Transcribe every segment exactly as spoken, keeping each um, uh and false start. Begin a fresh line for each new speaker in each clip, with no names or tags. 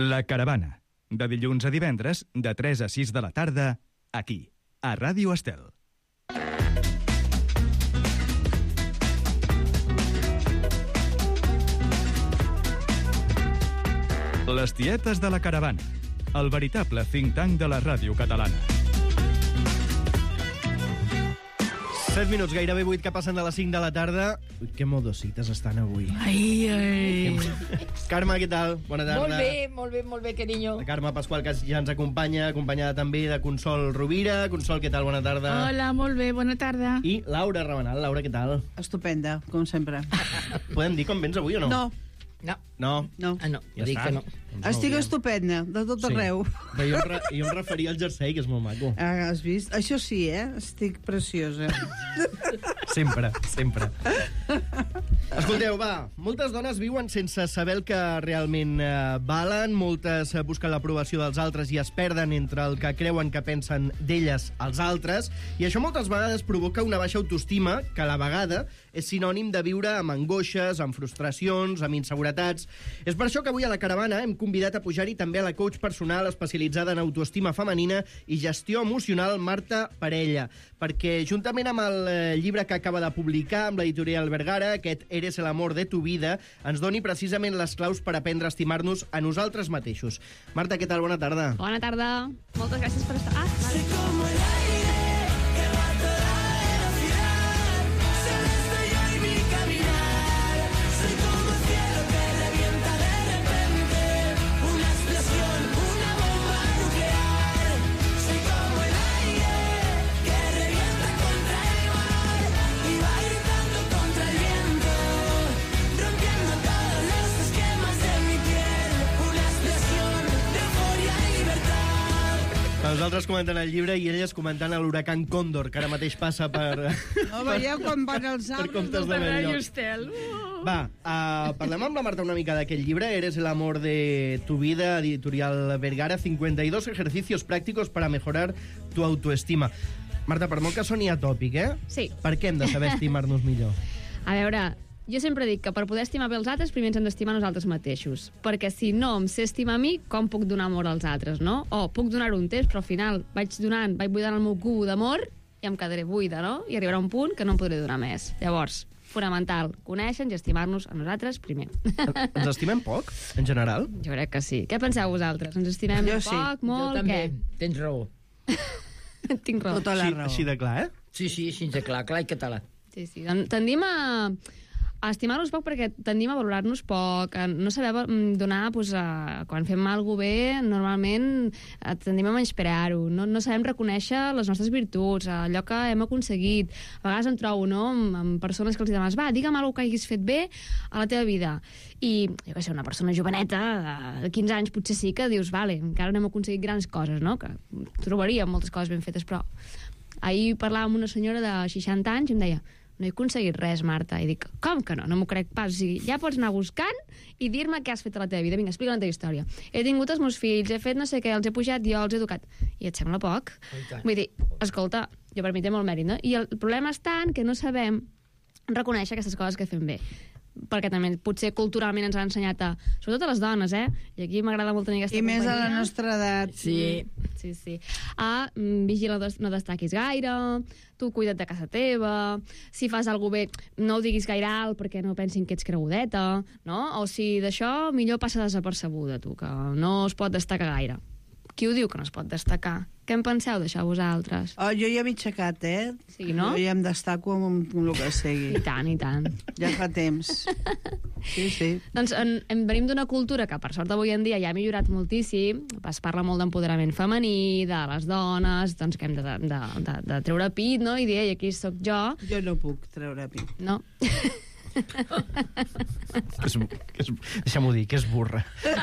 La Caravana, de dilluns a divendres, de tres a sis de la tarda, aquí, a Ràdio Estel. Les tietes de la Caravana, el veritable think tank de la ràdio catalana.
set minuts, gairebé vuit que passen de les cinc de la tarda. Ui, que modosites estan avui.
Ai, ai.
Carme, què tal? Bona tarda.
Molt bé, molt bé, molt bé, carinyo.
La Carme Pasqual, que ja ens acompanya, acompanyada també de Consol Rovira. Consol, què tal? Bona tarda.
Hola, molt bé, bona tarda.
I Laura Rabanal. Laura, què tal?
Estupenda, com sempre.
Podem dir com vens avui o no?
No.
No.
No?
No.
Ah, no,
Ja
dic
està.
que no.
Doncs
Estic
no,
estupenda, de tot arreu.
Bé, jo, em re, jo em referia al jersei, que és molt maco.
Ah, has vist? Això sí, eh? Estic preciosa.
Sempre, sempre. Escolteu, va, moltes dones viuen sense saber el que realment eh, valen, moltes eh, busquen l'aprovació dels altres i es perden entre el que creuen que pensen d'elles els altres, i això moltes vegades provoca una baixa autoestima que a la vegada és sinònim de viure amb angoixes, amb frustracions, amb inseguretats. És per això que avui a la Caravana hem convidat a pujar-hi també a la coach personal especialitzada en autoestima femenina i gestió emocional Marta Parella, perquè juntament amb el eh, llibre que acaba de publicar amb l'editorial Vergara, aquest Eres el amor de tu vida, ens doni precisament les claus per aprendre a estimar-nos a nosaltres mateixos. Marta, què tal? Bona tarda.
Bona tarda. Moltes gràcies per estar... Ah, vale.
Nosaltres comentant el llibre i elles comentant l'huracan Còndor, que ara mateix passa per...
No veieu com van els
per
arbres?
comptes de Belllloc. Va, uh, parlem amb la Marta una mica d'aquest llibre, Eres el amor de tu vida, editorial Vergara, cincuenta y dos ejercicios prácticos para mejorar tu autoestima. Marta, per molt que soni atòpic, eh?
Sí.
Per què hem de saber estimar-nos millor?
A veure, jo sempre dic que per poder estimar bé els altres, primer ens hem d'estimar nosaltres mateixos. Perquè si no em sé estimar a mi, com puc donar amor als altres, no? O puc donar-ho un temps, però al final vaig donant, vaig buidant el meu cub d'amor i em quedaré buida, no? I arribarà un punt que no em podré donar més. Llavors, fonamental, conèixer i estimar-nos a nosaltres primer.
Ens estimem poc, en general?
Jo crec que sí. Què penseu vosaltres? Ens estimem
Jo sí.
poc, molt,
Jo també.
què?
Tens raó.
Tinc raó.
Tota la
Així,
raó.
així de clar, eh?
Sí, sí, així de clar, clar i català.
Sí, sí. Tendim a... a estimar-nos poc perquè tendim a valorar-nos poc, a no saber donar, doncs, a, quan fem alguna bé, normalment tendim a menysprear-ho, no, no sabem reconèixer les nostres virtuts, allò que hem aconseguit. A vegades em trobo, no?, amb, amb persones que els demanes, va, digue'm alguna que hagis fet bé a la teva vida. I, jo què sé, una persona joveneta, de quinze anys, potser sí que dius, vale, encara no hem aconseguit grans coses, no?, que trobaríem moltes coses ben fetes, però ahir parlava amb una senyora de seixanta anys i em deia, no he aconseguit res, Marta. I dic, com que no? No m'ho crec pas. O sigui, ja pots anar buscant i dir-me què has fet a la teva vida. Vinga, explica la teva història. He tingut els meus fills, he fet no sé què, els he pujat, jo els he educat. I et sembla poc? Vull dir, escolta, jo per mi té molt mèrit, no? I el problema està en que no sabem reconèixer aquestes coses que fem bé. Perquè també potser culturalment ens han ensenyat a, sobretot a les dones, eh? I aquí m'agrada molt tenir aquesta
I més
companyia.
a la nostra edat.
Sí.
Sí, sí. A mm, vigila, no destaquis gaire, tu cuida't de casa teva, si fas alguna bé, no ho diguis gaire alt perquè no pensin que ets creudeta, no? O si d'això, millor passa desapercebuda, tu, que no es pot destacar gaire. Qui ho diu que no es pot destacar? Què en penseu d'això vosaltres?
Oh, jo ja m'he aixecat, eh?
Sí, no?
Jo ja em destaco amb, amb el que sigui.
I tant, i tant.
Ja fa temps. Sí, sí.
Doncs en, en venim d'una cultura que, per sort, avui en dia ja ha millorat moltíssim. Es parla molt d'empoderament femení, de les dones, doncs que hem de, de, de, de treure pit, no? I dir, ei, aquí sóc jo.
Jo no puc treure pit.
No.
Que és, que és, deixa'm-ho dir, que és burra.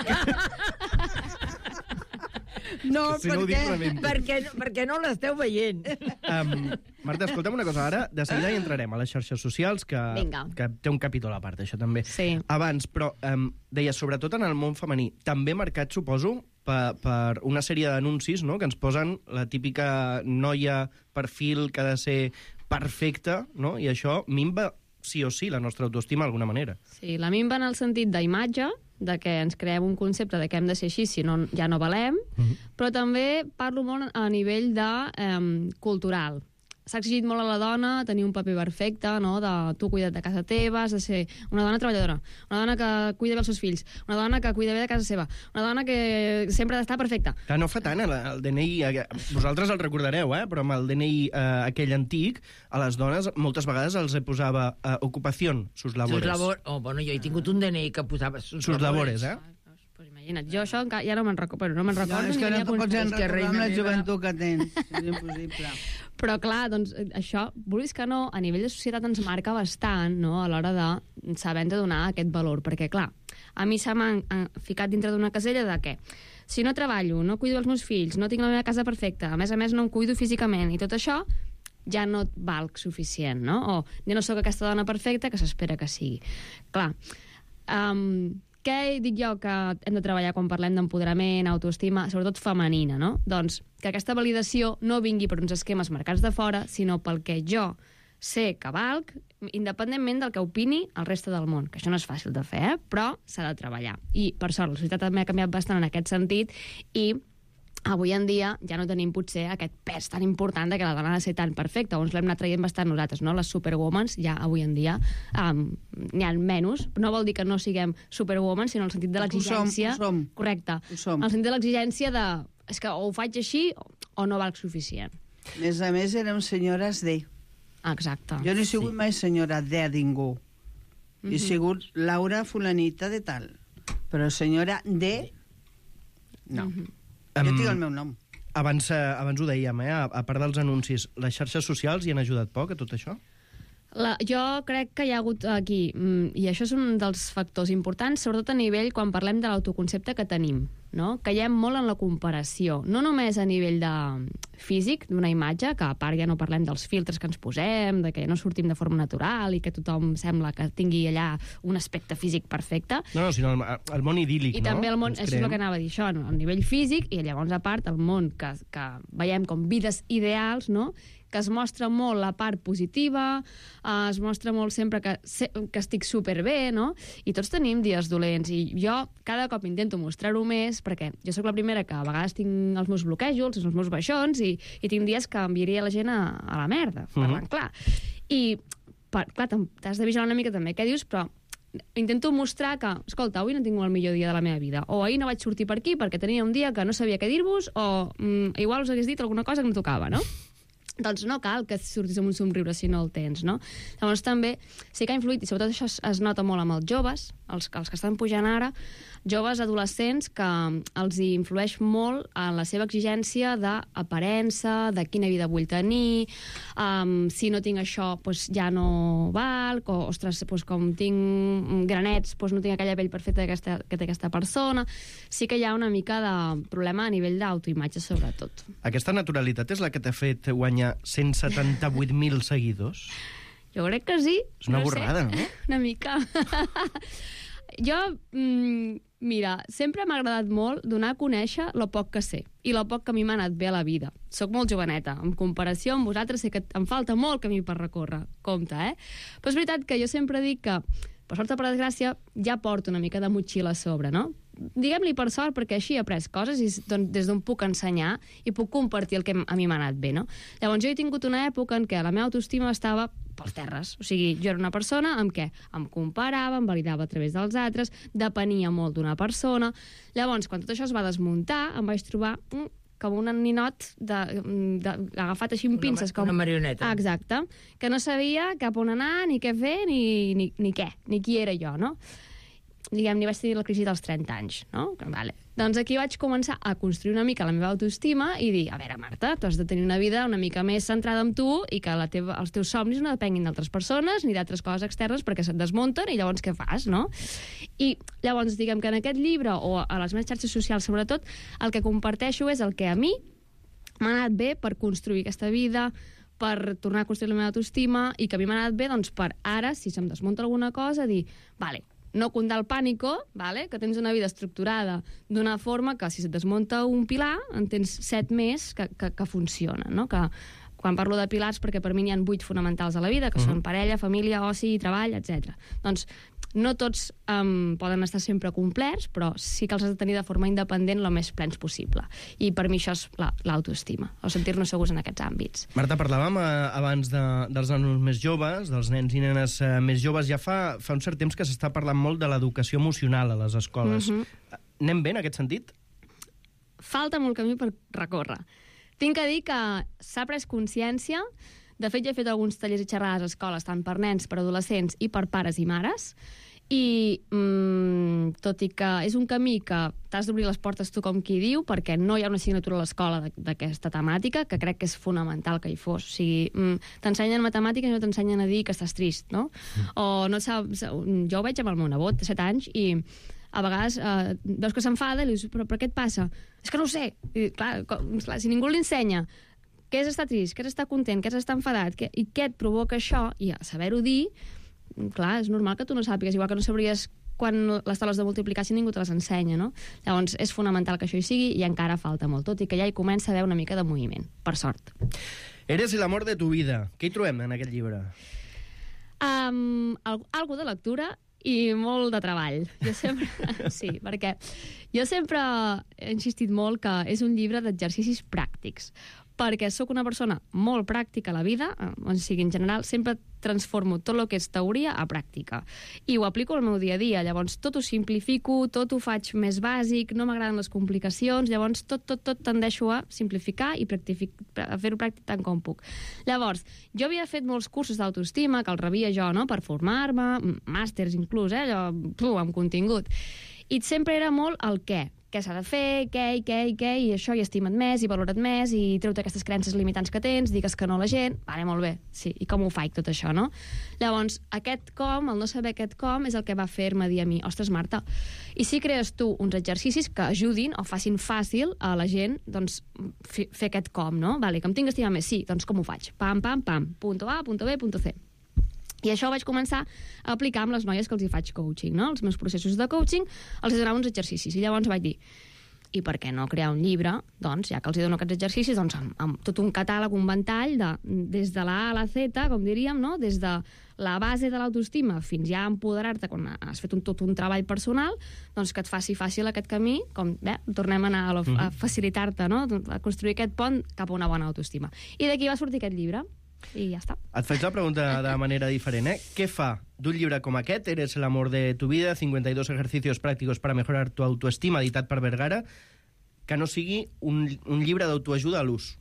No,
Si no ho dic,
perquè...
rebento.
Perquè, perquè no l'esteu veient.
Um, Marta, escolta'm una cosa, ara de seguida hi entrarem a les xarxes socials, que,
Vinga.
que té un capítol a part, això també.
Sí.
Abans, però, um, deia, sobretot en el món femení, també marcat, suposo, per, per una sèrie d'anuncis, no?, que ens posen la típica noia perfil que ha de ser perfecta, no?, i això minva sí o sí la nostra autoestima d'alguna manera.
Sí, la minva en el sentit d'imatge, de que ens creem un concepte de que hem de ser així, si no ja no valem,
Mhm.
però també parlo molt a nivell de eh, cultural. S'ha exigit molt a la dona tenir un paper perfecte, no? De tu cuida't de casa teva, has de ser una dona treballadora, una dona que cuida bé els seus fills, una dona que cuida bé de casa seva, una dona que sempre ha d'estar perfecta.
Que no fa tant, el, el D N I, eh, vosaltres el recordareu, eh? Però amb el D N I eh, aquell antic, a les dones moltes vegades els posava eh, ocupació, sus labores.
Sus labor... Oh, bueno, jo he tingut un D N I que posava sus,
Sus labores, eh?
Pues imagina't, jo això encara, ja no me'n recordo, no me'n
No,
recordo.
és que
ni
no
havia
te pots
consciència.
enrecordar
reina
amb la
meva.
joventut que tens. És impossible.
Però clar, doncs això, vulguis que no, a nivell de societat ens marca bastant, no?, a l'hora de saber de donar aquest valor, perquè clar, a mi se m'ha eh, ficat dintre d'una casella de què? Si no treballo, no cuido els meus fills, no tinc la meva casa perfecta, a més a més no em cuido físicament i tot això, ja no et valc suficient, no? O ja no sóc aquesta dona perfecta que s'espera que sigui. Clar, um, què dic jo que hem de treballar quan parlem d'empoderament, autoestima, sobretot femenina, no? Doncs que aquesta validació no vingui per uns esquemes marcats de fora, sinó pel que jo sé que valc, independentment del que opini el reste del món, que això no és fàcil de fer, eh? Però s'ha de treballar. I, per sort, la societat també ha canviat bastant en aquest sentit i avui en dia ja no tenim potser aquest pes tan important de que la dona ha de ser tan perfecta, o ens l'hem anat traient bastant nosaltres, no? Les superwomans ja avui en dia um, n'hi ha menys, no vol dir que no siguem superwoman, sinó en el sentit de l'exigència.
Ho som, ho som.
Correcte.
Ho som.
En el sentit de l'exigència de és que o ho faig així o, o no valc suficient.
A més a més, érem senyores de...
Exacte.
Jo no he sigut sí. mai senyora de ningú. He
Mhm.
sigut Laura fulanita de tal. Però senyora de... No.
Mhm.
Jo
Em,
tinc el meu nom.
Abans, eh, abans ho dèiem, eh? A, a part dels anuncis, les xarxes socials hi han ajudat poc a tot això?
La, jo crec que hi ha hagut aquí, mm, i això és un dels factors importants, sobretot a nivell quan parlem de l'autoconcepte que tenim, no? Caiem molt en la comparació, no només a nivell de físic, d'una imatge, que a part ja no parlem dels filtres que ens posem, de que no sortim de forma natural i que tothom sembla que tingui allà un aspecte físic perfecte,
No, no, sinó el, el món idíl·lic,
i
no?
també el món,
Ens
això és
creem.
el que anava a dir, això, no? A nivell físic, i llavors, a part, el món que, que veiem com vides ideals, no?, que es mostra molt la part positiva, eh, es mostra molt sempre que, que estic superbé, no? I tots tenim dies dolents, i jo cada cop intento mostrar-ho més, perquè jo sóc la primera que a vegades tinc els meus bloquejos, els meus baixons, i, i tinc dies que enviaria la gent a, a la merda, parlant
Mhm.
clar. I, per, clar, t'has de vigilar una mica també què dius, però intento mostrar que, escolta, avui no tinc el millor dia de la meva vida, o ahir no vaig sortir per aquí perquè tenia un dia que no sabia què dir-vos, o mm, igual us hagués dit alguna cosa que em tocava, no? Doncs no cal que surtis amb un somriure si no el tens, no? Llavors també sí que ha influït, i sobretot això es, es nota molt amb els joves, els, els que estan pujant ara, joves adolescents que els hi influeix molt en la seva exigència d'aparença, de quina vida vull tenir, um, si no tinc això, doncs ja no valc, o, ostres, doncs com tinc granets, doncs no tinc aquella pell perfecta que, que té aquesta persona. Sí que hi ha una mica de problema a nivell d'autoimatge, sobretot.
Aquesta naturalitat és la que t'ha fet guanyar cent setanta-vuit mil seguidors?
Jo crec que sí.
És una
no
borrada,
sé.
no?
Una mica. Jo, mm, mira, sempre m'ha agradat molt donar a conèixer lo poc que sé i lo poc que a mi m'ha anat bé a la vida. Soc molt joveneta. En comparació amb vosaltres sé que em falta molt camí per recórrer. Compte, eh? Però és veritat que jo sempre dic que, per sort o per desgràcia, ja porto una mica de motxilla a sobre, no? Diguem-li per sort, perquè així he après coses i des d'on puc ensenyar i puc compartir el que a mi m'ha anat bé, no? Llavors jo he tingut una època en què la meva autoestima estava pels terres. O sigui, jo era una persona amb què em comparava, em validava a través dels altres, depenia molt d'una persona. Llavors, quan tot això es va desmuntar, em vaig trobar mm, com un ninot de, de, agafat així amb pinces. Com...
Una marioneta.
Ah, exacte. Que no sabia cap on anar, ni què fer, ni, ni, ni què, ni qui era jo, no? Diguem, ni vaig tenir la crisi dels trenta anys, no? Vale. Doncs aquí vaig començar a construir una mica la meva autoestima i dir, a veure, Marta, tu has de tenir una vida una mica més centrada en tu i que la teva, els teus somnis no depenguin d'altres persones ni d'altres coses externes perquè se't desmunten i llavors què fas, no? I llavors, diguem que en aquest llibre o a les meves xarxes socials, sobretot, el que comparteixo és el que a mi m'ha anat bé per construir aquesta vida, per tornar a construir la meva autoestima i que a mi m'ha anat bé, doncs, per ara, si se'm desmunta alguna cosa, dir, vale, no comptar el pànico, vale? Que tens una vida estructurada d'una forma que si se't desmunta un pilar en tens set més que, que, que funciona, no? Que quan parlo de pilars, perquè per mi n'hi ha vuit fonamentals a la vida, que uh -huh. són parella, família, oci, treball, etcètera. Doncs no tots um, poden estar sempre complerts, però sí que els has de tenir de forma independent el més plens possible. I per mi això és l'autoestima, o sentir-nos segurs en aquests àmbits.
Marta, parlàvem eh, abans de, dels nanos més joves, dels nens i nenes eh, més joves. Ja fa, fa un cert temps que s'està parlant molt de l'educació emocional a les escoles. Uh -huh. Anem bé en aquest sentit?
Falta molt camí per recórrer. Tinc que dir que s'ha pres consciència. De fet, jo he fet alguns tallers i xerrades a escoles, tant per nens, per adolescents i per pares i mares, i mmm, tot i que és un camí que t'has d'obrir les portes tu com qui diu, perquè no hi ha una assignatura a l'escola d'aquesta temàtica, que crec que és fonamental que hi fos. O sigui, mm, t'ensenyen matemàtiques i no t'ensenyen a dir que estàs trist, no? Mm. O no saps... Jo ho veig amb el meu nebot, de set anys, i a vegades eh, veus que s'enfada i li dius, però, però què et passa? És que no ho sé. I, clar, com, clar, si ningú l'insenya, què és estar trist, què és estar content, què és estar enfadat, què, i què et provoca això, i a saber-ho dir, clar, és normal que tu no sàpigues, igual que no sabries quan les taules de multiplicar si ningú te les ensenya, no? Llavors, és fonamental que això hi sigui i encara falta molt, tot i que ja hi comença a haver una mica de moviment, per sort.
Eres el amor de tu vida. Què hi trobem en aquest llibre?
Um, algo, algo de lectura i molt de treball. Jo sempre... Sí, perquè jo sempre he insistit molt que és un llibre d'exercicis pràctics, perquè sóc una persona molt pràctica a la vida, o sigui, en general, sempre transformo tot el que és teoria a pràctica. I ho aplico al meu dia a dia, llavors tot ho simplifico, tot ho faig més bàsic, no m'agraden les complicacions, llavors tot, tot, tot tendeixo a simplificar i a fer-ho pràctic tant com puc. Llavors, jo havia fet molts cursos d'autoestima, que els rebia jo, no?, per formar-me, màsters inclús, eh, allò, puh, amb contingut. I sempre era molt el què. Què s'ha de fer, què, i què, i què, i això, i estima't més, i valora't més, i treu-te aquestes creences limitants que tens, digues que no a la gent... Vale, molt bé, sí, i com ho faig tot això, no? Llavors, aquest com, el no saber aquest com, és el que va fer-me dir a mi, ostres, Marta, i si crees tu uns exercicis que ajudin o facin fàcil a la gent, doncs, fer aquest com, no? Vale, que em tinc que estimar més, sí, doncs com ho faig? Pam, pam, pam, punto A, punto B, punto C. I això ho vaig començar a aplicar amb les noies que els hi faig coaching, no? Els meus processos de coaching els donava uns exercicis. I llavors vaig dir, i per què no crear un llibre? Doncs, ja que els dono aquests exercicis, doncs amb, amb tot un catàleg, un ventall, de, des de la A a la Z, com diríem, no? Des de la base de l'autoestima fins ja a empoderar-te quan has fet un, tot un treball personal, doncs que et faci fàcil aquest camí, com, bé, tornem a, anar a, lo, a facilitar-te, no? A construir aquest pont cap a una bona autoestima. I d'aquí va sortir aquest llibre. I ja està.
Et faig la pregunta de manera diferent, eh? Què fa d'un llibre com aquest, Eres el amor de tu vida, cincuenta y dos ejercicios prácticos para mejorar tu autoestima, editat per Vergara, que no sigui un, un llibre d'autoajuda a l'ús?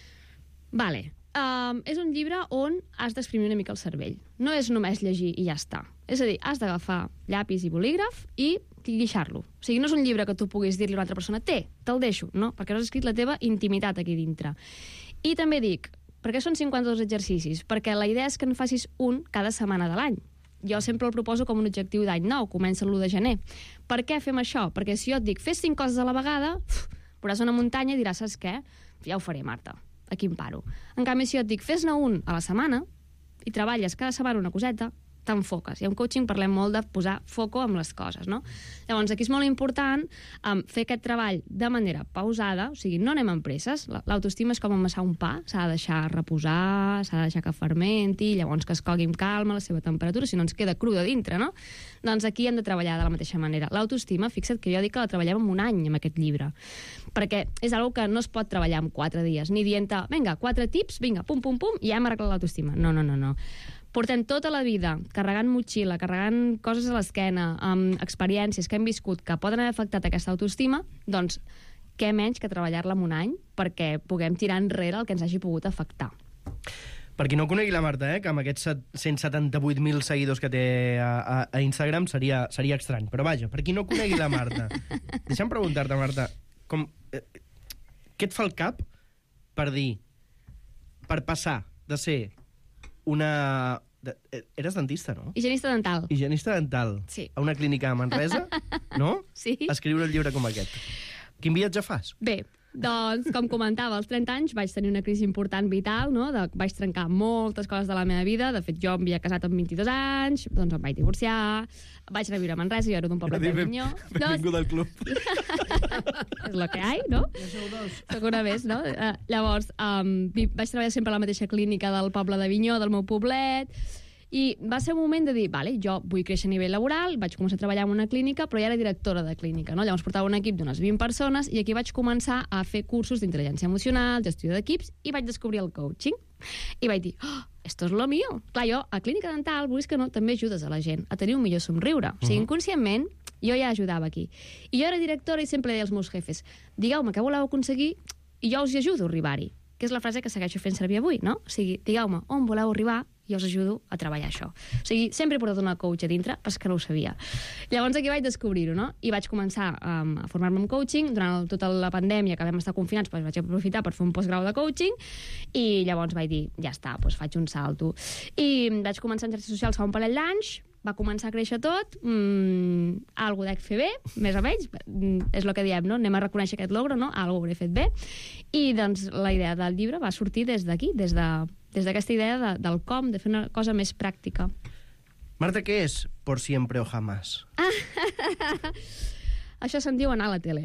Vale.
Um, és un llibre on has d'exprimir una mica el cervell. No és només llegir i ja està. És a dir, has d'agafar llapis i bolígraf i guixar-lo. O sigui, no és un llibre que tu puguis dir-li a una altra persona, té, te'l deixo, no? Perquè no has escrit la teva intimitat aquí dintre. I també dic, per què són cinquanta-dos exercicis? Perquè la idea és que en facis un cada setmana de l'any. Jo sempre el proposo com un objectiu d'any nou, comença l'u de gener. Per què fem això? Perquè si jo et dic, fes cinc coses a la vegada, uf, veuràs una muntanya i diràs, saps què? Ja ho faré, Marta, aquí em paro. En canvi, si jo et dic, fes-ne un a la setmana i treballes cada setmana una coseta, t'enfoques. I en coaching parlem molt de posar foco amb les coses, no? Llavors, aquí és molt important um, fer aquest treball de manera pausada, o sigui, no anem amb presses. L'autoestima és com amassar un pa, s'ha de deixar reposar, s'ha de deixar que fermenti, llavors que es cogui amb calma la seva temperatura, si no ens queda cru de dintre, no? Doncs aquí hem de treballar de la mateixa manera. L'autoestima, fixa't que jo dic que la treballem en un any, amb aquest llibre, perquè és una que no es pot treballar en quatre dies, ni dient, vinga, quatre tips, vinga, pum, pum, pum, i ja hem arreglat l'autoestima. No, no, no, no. Portem tota la vida carregant motxilla, carregant coses a l'esquena, amb experiències que hem viscut que poden haver afectat aquesta autoestima, doncs què menys que treballar-la en un any perquè puguem tirar enrere el que ens hagi pogut afectar.
Per qui no conegui la Marta, eh, que amb aquests cent setanta-vuit mil seguidors que té a, a, a Instagram seria, seria estrany. Però vaja, per qui no conegui la Marta, deixa'm preguntar-te, Marta, com, eh, què et fa el cap per dir, per passar de ser una... De... Eres dentista, no?
Higienista dental.
Higienista dental.
Sí.
A una clínica a Manresa, no?
Sí.
A escriure un llibre com aquest. Quin viatge fas?
Bé, doncs, com comentava, als trenta anys vaig tenir una crisi important vital, no? De, vaig trencar moltes coses de la meva vida. De fet, jo em havia casat amb vint-i-dos anys, doncs em vaig divorciar, vaig reviure a Manresa, jo era d'un poble de Minyó.
Benvingut al club.
és lo que hay, no? Soc una més, no? Uh, llavors, um, vaig treballar sempre a la mateixa clínica del poble d'Avinyó, del meu poblet, i va ser un moment de dir, vale, jo vull créixer a nivell laboral, vaig començar a treballar en una clínica, però ja era directora de clínica, no? Llavors portava un equip d'unes vint persones i aquí vaig començar a fer cursos d'intel·ligència emocional, gestió d'equips, i vaig descobrir el coaching. I vaig dir, oh, esto es lo mío. Clar, jo, a clínica dental, vulguis que no, també ajudes a la gent a tenir un millor somriure. O sigui, inconscientment, jo ja ajudava aquí. I jo era directora i sempre deia als meus jefes, digueu-me què voleu aconseguir i jo us hi ajudo a arribar-hi. Que és la frase que segueixo fent servir avui, no? O sigui, digueu-me on voleu arribar i us ajudo a treballar això. O sigui, sempre he portat una coach a dintre, però és que no ho sabia. Llavors aquí vaig descobrir-ho, no? I vaig començar um, a formar-me en coaching. Durant el, tota la pandèmia, que vam estar confinats, doncs vaig aprofitar per fer un postgrau de coaching i llavors vaig dir, ja està, doncs faig un salto. I vaig començar en xarxes socials fa un parell d'anys, va començar a créixer tot, mmm, algo dec fer bé, més o menys, és el que diem, no? Anem a reconèixer aquest logro, no? Algo hauré fet bé. I doncs la idea del llibre va sortir des d'aquí, des de, des d'aquesta idea de, del com, de fer una cosa més pràctica.
Marta, què és Por siempre o jamás?
Això se'n diu anar a la tele.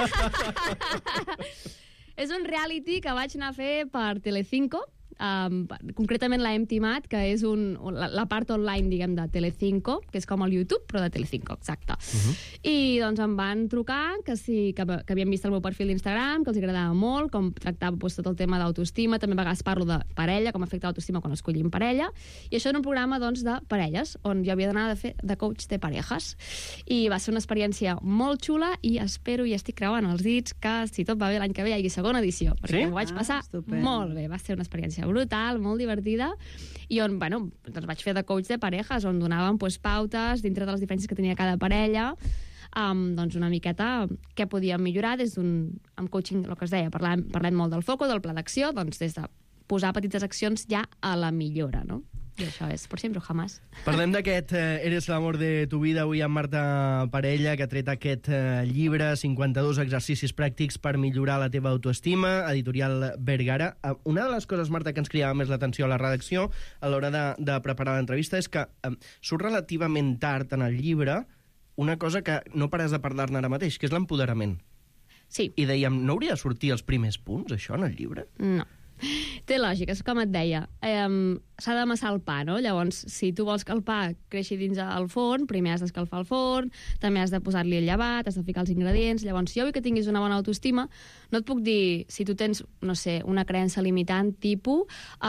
És un reality que vaig anar a fer per Telecinco, Um, concretament la hem timat, que és un, la, la part online, diguem, de Telecinco, que és com el YouTube, però de Telecinco, exacte. Uh-huh. I doncs em van trucar que sí, que, que havien vist el meu perfil d'Instagram, que els agradava molt, com tractava doncs, tot el tema d'autoestima, també a vegades parlo de parella, com afecta l'autoestima quan escollim parella, i això era un programa doncs, de parelles, on jo havia d'anar a fer de coach de parejas. I va ser una experiència molt xula i espero i estic creuant els dits que, si tot va bé, l'any que ve hi hagi segona edició, perquè
sí?
m'ho vaig passar
ah,
molt bé, va ser una experiència brutal, molt divertida, i on, bueno, doncs vaig fer de coach de parejas, on donàvem pues, pautes dintre de les diferències que tenia cada parella, um, doncs una miqueta què podíem millorar des d'un... amb coaching, el que es deia, parlem, parlem molt del foco, del pla d'acció, doncs des de posar petites accions ja a la millora, no? I això és Por siempre o jamás.
Parlem d'aquest eh, Eres l'amor de tu vida avui amb Marta Parella, que ha tret aquest eh, llibre, cinquanta-dos exercicis pràctics per millorar la teva autoestima, editorial Vergara. Eh, una de les coses, Marta, que ens cridava més l'atenció a la redacció a l'hora de, de preparar l'entrevista és que eh, surt relativament tard en el llibre una cosa que no pares de parlar-ne ara mateix, que és l'empoderament.
Sí.
I dèiem, no hauria de sortir els primers punts, això, en el llibre?
No. Té lògica, és com et deia, eh, s'ha d'amassar el pa, no? Llavors, si tu vols que el pa creixi dins el forn, primer has d'escalfar el forn, també has de posar-li el llevat, has de ficar els ingredients. Llavors, si jo vull que tinguis una bona autoestima, no et puc dir, si tu tens, no sé, una creença limitant, tipus...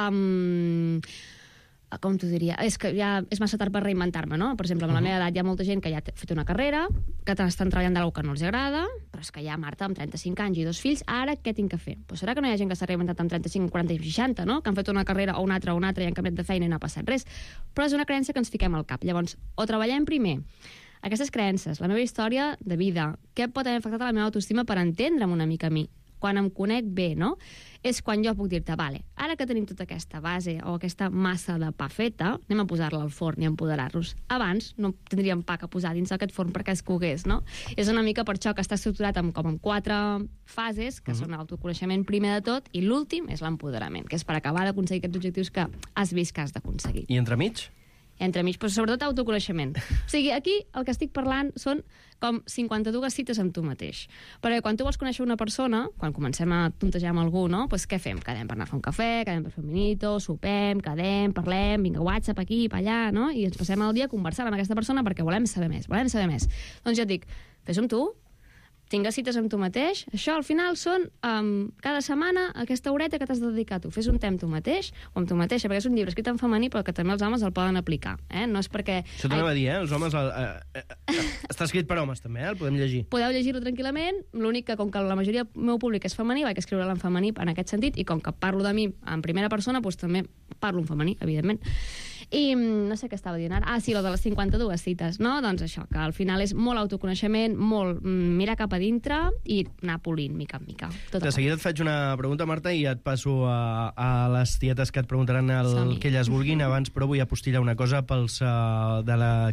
Um, com t'ho diria? És que ja és massa tard per reinventar-me, no? Per exemple, amb la meva edat hi ha molta gent que ja ha fet una carrera, que estan treballant d'alguna que no els agrada, però és que ja, Marta, amb trenta-cinc anys i dos fills, ara què tinc que fer? Pues serà que no hi ha gent que s'ha reinventat amb trenta-cinc, quaranta i seixanta, no? Que han fet una carrera o una altra o una altra i han canviat de feina i no ha passat res. Però és una creença que ens fiquem al cap. Llavors, o treballem primer aquestes creences, la meva història de vida, què pot haver afectat a la meva autoestima per entendre'm una mica a mi, quan em conec bé, no? És quan jo puc dir-te, vale, ara que tenim tota aquesta base o aquesta massa de pa feta, anem a posar-la al forn i empoderar-los. Abans no tindríem pa que posar dins aquest forn perquè es cogués, no? És una mica per això que està estructurat en, com en quatre fases, que uh-huh. són l'autoconeixement primer de tot, i l'últim és l'empoderament, que és per acabar d'aconseguir aquests objectius que has vist que has d'aconseguir.
I entremig?
Entremig, però sobretot autoconeixement. O sigui, aquí el que estic parlant són com cinquanta-dues cites amb tu mateix. Perquè quan tu vols conèixer una persona, quan comencem a tontejar amb algú, no? Pues què fem? Quedem per anar a fer un cafè, quedem per fer un minito, sopem, quedem, parlem, vinga, WhatsApp aquí, per allà, no? I ens passem el dia conversant amb aquesta persona perquè volem saber més, volem saber més. Doncs jo et dic, fes amb tu, tingues cites amb tu mateix, això al final són um, cada setmana aquesta horeta que t'has de dedicar a tu. Fes un temps tu mateix o amb tu mateixa, perquè és un llibre escrit en femení però que també els homes el poden aplicar. Eh? No és perquè...
Això t'anava a dir, eh? Els homes... El, eh, eh, està escrit per homes, també, eh? El podem llegir.
Podeu llegir-lo tranquil·lament, l'únic que com que la majoria del meu públic és femení, vaig escriure-la en femení en aquest sentit, i com que parlo de mi en primera persona, doncs també parlo en femení, evidentment. I no sé què estava dient ara. Ah, sí, lo de les cinquanta-dues cites, no? Doncs això, que al final és molt autoconeixement, molt mirar cap a dintre i anar polint, mica en mica. Tot
de seguida et faig una pregunta, Marta, i et passo a, a les tietes que et preguntaran el
Som-hi.
que elles vulguin. Abans, però, vull apostillar una cosa pels uh, de l'equip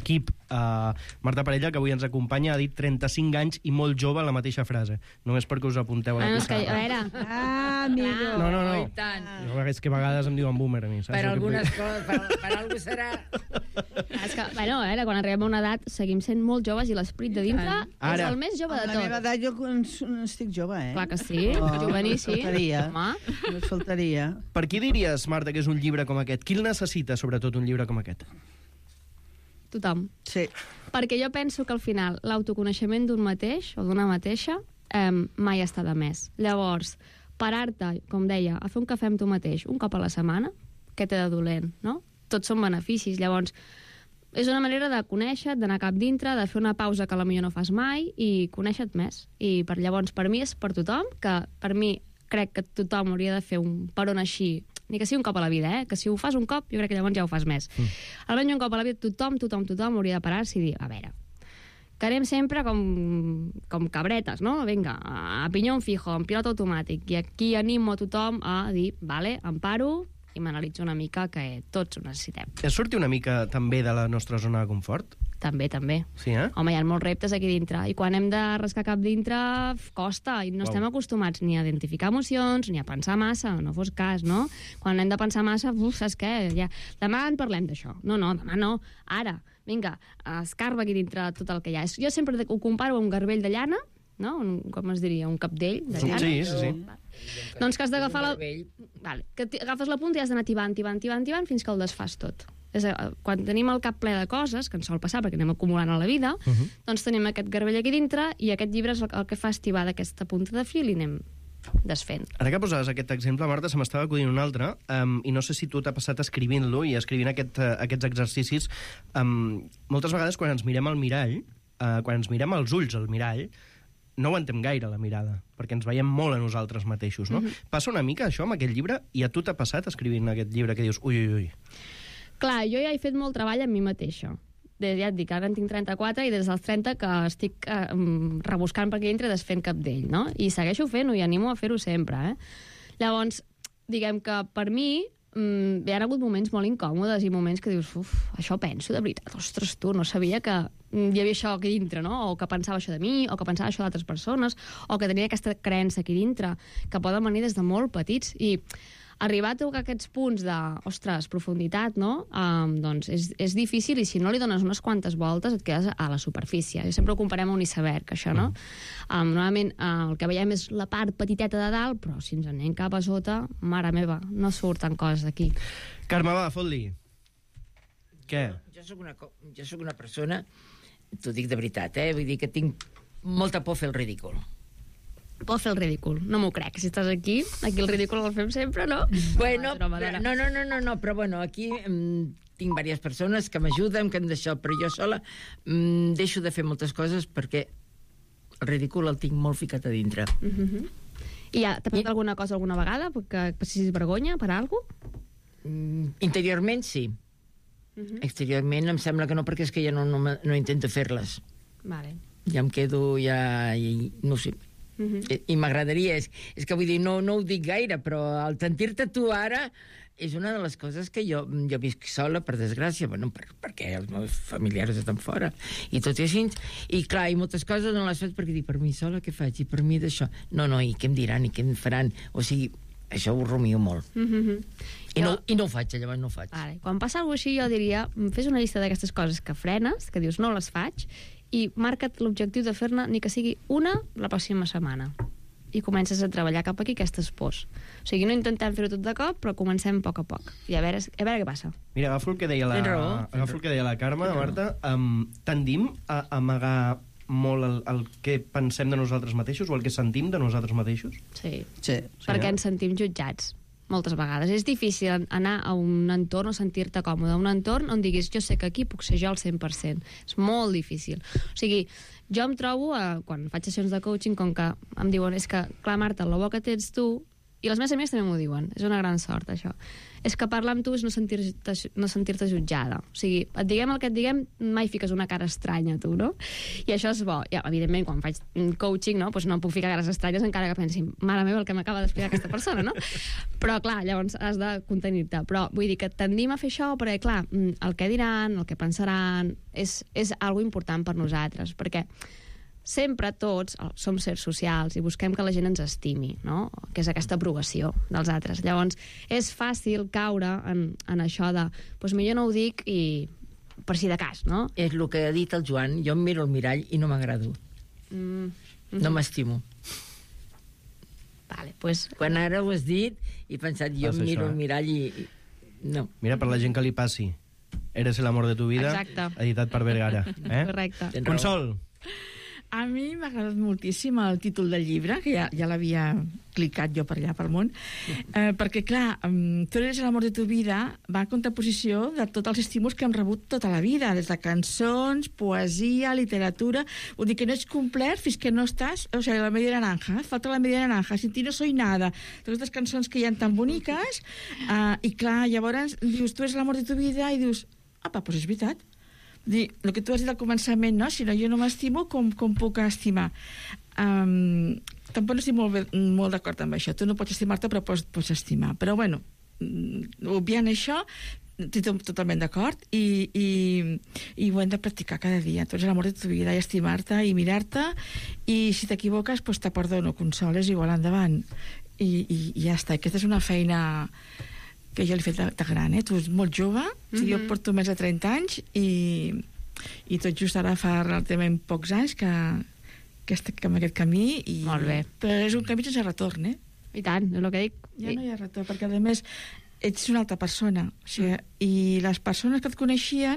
Uh, Marta Parella, que avui ens acompanya, ha dit trenta-cinc anys i molt jove la mateixa frase. Només perquè us apunteu a la
Ah, no, és que,
pissarra.
a veure,
Ah, amigo.
No, no, no.
I tant.
Jo, és que a vegades em diuen boomer a mi, saps?
Per
el que et
algunes
vull dir?
coses, per, per algú serà...
és que, bueno, a veure, quan arribem a una edat seguim sent molt joves i l'esperit de dintre és
Ara.
el més jove
A
de
la
tot.
meva edat jo no estic jove, eh?
Clar que sí,
Oh,
juvenil sí.
faltaria.
Home.
No et faltaria.
Per qui diries, Marta, que és un llibre com aquest? Qui el necessita, sobretot, un llibre com aquest?
Tothom.
Sí.
Perquè jo penso que al final l'autoconeixement d'un mateix o d'una mateixa eh, mai està de més. Llavors, parar-te, com deia, a fer un cafè amb tu mateix un cop a la setmana, què té de dolent, no? Tots són beneficis. Llavors, és una manera de conèixer, d'anar cap dintre, de fer una pausa que potser no fas mai i conèixer-te més. I per llavors, per mi és per tothom, que per mi crec que tothom hauria de fer un peron així, ni que sigui un cop a la vida, eh? Que si ho fas un cop, jo crec que llavors ja ho fas més. Mm. Almenys un cop a la vida, tothom, tothom, tothom hauria de parar-se i dir, a veure, que anem sempre com, com cabretes, no? Vinga, a pinyó fijo, en pilot automàtic. I aquí animo a tothom a dir, vale, em paro i m'analitzo una mica, que tots ho necessitem.
És sortir una mica també de la nostra zona de confort?
També, també.
Sí, eh?
Home, hi ha molts reptes aquí dintre. I quan hem de rascar cap dintre, f- costa. I no
Wow.
estem acostumats ni a identificar emocions, ni a pensar massa, no fos cas, no? Quan hem de pensar massa, uf, saps què? Ja, demà en parlem d'això. No, no, demà no. Ara, vinga, escarba aquí dintre tot el que hi ha. Jo sempre ho comparo a un garbell de llana, no? Un, com es diria? Un capdell de llana.
Sí, sí, sí.
Doncs que has d'agafar la...
Garbell.
Vale, que ti- agafes la punta i has d'anar tibant, tibant, tibant, tibant fins que el desfas tot. És a, dir, quan tenim el cap ple de coses, que ens sol passar perquè anem acumulant a la vida, uh -huh. doncs tenim aquest garbell aquí dintre i aquest llibre és el, el que fa estivar d'aquesta punta de fil i anem desfent.
Ara que posaves aquest exemple, Marta, se m'estava acudint un altre, um, i no sé si tu t'ha passat escrivint-lo i escrivint aquest, uh, aquests exercicis. Um, moltes vegades, quan ens mirem al mirall, uh, quan ens mirem als ulls al mirall, no aguantem gaire la mirada, perquè ens veiem molt a nosaltres mateixos, no? Uh -huh. Passa una mica això amb aquest llibre, i a tu t'ha passat escrivint aquest llibre que dius, ui, ui, ui.
Clar, jo ja he fet molt treball amb mi mateixa. Des, ja et dic, ara en tinc trenta-quatre i des dels trenta que estic eh, rebuscant per aquí dintre desfent cap d'ell, no? I segueixo fent-ho i animo a fer-ho sempre, eh? Llavors, diguem que per mi mm, hi ha hagut moments molt incòmodes i moments que dius, uf, això penso de veritat, ostres, tu, no sabia que mm, hi havia això aquí dintre, no? O que pensava això de mi, o que pensava això d'altres persones, o que tenia aquesta creença aquí dintre, que poden venir des de molt petits. I arribar a tocar aquests punts de, ostres, profunditat, no? Um, doncs és, és difícil i si no li dones unes quantes voltes et quedes a la superfície. Jo sempre ho comparem a un iceberg, això, no? Mm. Um, normalment uh, el que veiem és la part petiteta de dalt, però si ens anem cap a sota, mare meva, no surten coses d'aquí.
Carme, va, fot-li. Què?
Jo sóc una, co- jo sóc una persona, t'ho dic de veritat, eh? Vull dir que tinc molta por a fer el ridícul.
Pot fer el ridícul, no m'ho crec. Si estàs aquí, aquí el ridícul el fem sempre, no?
Bueno,
Home,
però,
Madonna.
no, no, no, no, no, però bueno, aquí mm, tinc diverses persones que m'ajuden, que hem d'això, però jo sola mm, deixo de fer moltes coses perquè el ridícul el tinc molt ficat a dintre.
Uh-huh. I ja, t'ha passat alguna cosa alguna vegada que passis vergonya per alguna cosa?
Mm, interiorment, sí.
Uh-huh.
Exteriorment em sembla que no, perquè és que ja no, no, me- no intento fer-les.
Vale.
Ja em quedo, ja... I, no ho sé.
Uh-huh.
I, i m'agradaria, és, és que vull dir, no, no ho dic gaire, però al sentir-te tu ara és una de les coses que jo, jo visc sola, per desgràcia, bueno, per, perquè els meus familiars estan fora, i tot i així, i clar, i moltes coses no les faig perquè dic, per mi sola què faig, i per mi d'això, no, no, i què em diran, i què em faran, o sigui, això ho rumio molt.
Uh-huh.
I no,
Jo-
I no ho faig, llavors no ho faig.
Vale. Quan passa alguna cosa així, jo diria, fes una llista d'aquestes coses que frenes, que dius no les faig, i marca't l'objectiu de fer-ne ni que sigui una la pròxima setmana. I comences a treballar cap aquí aquestes pors. O sigui, no intentem fer-ho tot de cop, però comencem a poc a poc. I a veure, a veure què passa.
Mira, agafo el que deia la,
Tens raó, tens
agafo el que deia la Carme, Marta. Um, tendim a amagar molt el, el que pensem de nosaltres mateixos o el que sentim de nosaltres mateixos?
Sí.
Sí.
Perquè
eh?
ens sentim jutjats moltes vegades. És difícil anar a un entorn o sentir-te còmode, a un entorn on diguis jo sé que aquí puc ser jo al cent per cent. És molt difícil. O sigui, jo em trobo, eh, quan faig sessions de coaching, com que em diuen és que, clar, Marta, el bo que tens tu I les meves amigues també m'ho diuen. És una gran sort, això. És que parlar amb tu és no sentir-te no sentir-te jutjada. O sigui, et diguem el que et diguem, mai fiques una cara estranya, tu, no? I això és bo. I, evidentment, quan faig coaching, no, doncs no em puc ficar cares estranyes encara que pensi, mare meva, el que m'acaba d'explicar aquesta persona, no? Però, clar, llavors has de contenir-te. Però vull dir que tendim a fer això perquè, clar, el que diran, el que pensaran, és, és algo important per nosaltres, perquè sempre tots som sers socials i busquem que la gent ens estimi, no? Que és aquesta aprovació dels altres. Llavors, és fàcil caure en, en això de doncs millor no ho dic i per si de cas, no?
És el que ha dit el Joan, jo em miro al mirall i no m'agrado.
Mm.
No m'estimo.
Vale, pues...
Quan ara ho has dit, he pensat, jo
Passa
em miro
això, eh?
al mirall i... i- No.
Mira, per la gent que li passi. Eres el amor de tu vida,
Exacte.
editat per Vergara. Eh?
Correcte.
Tens raó.
Consol.
A mi m'ha agradat moltíssim el títol del llibre, que ja, ja l'havia clicat jo per allà pel món, eh, perquè, clar, um, Tu eres l'amor de tu vida va a contraposició de tots els estímuls que hem rebut tota la vida, des de cançons, poesia, literatura. Vull dir que no ets complet fins que no estàs... O sigui, la media naranja, falta la media naranja, sin ti no soy nada. Totes aquestes cançons que hi ha tan boniques, eh, i clar, llavors dius, tu eres l'amor de tu vida, i dius, apa, doncs és veritat. Dir, el que tu has dit al començament, no? Si no, jo no m'estimo, com, com puc estimar? Um, tampoc no estic molt, bé, molt d'acord amb això. Tu no pots estimar-te, però pots, pots estimar. Però, bueno, obviant això, estic totalment d'acord i, i, i ho hem de practicar cada dia. Tu ets l'amor de tu vida, i estimar-te i mirar-te, i si t'equivoques, doncs te perdono, consoles, igual endavant. I, i, i ja està. Aquesta és una feina que jo l'he fet de, de gran, eh? Tu ets molt jove, mm -hmm. Jo porto més de trenta anys i, i tot just ara fa relativament pocs anys que, que estic en aquest camí i,
Molt bé.
però és un camí sense retorn, eh?
I tant, és el que dic.
Ja no hi ha retorn, perquè a més ets una altra persona, o sigui, i les persones que et coneixien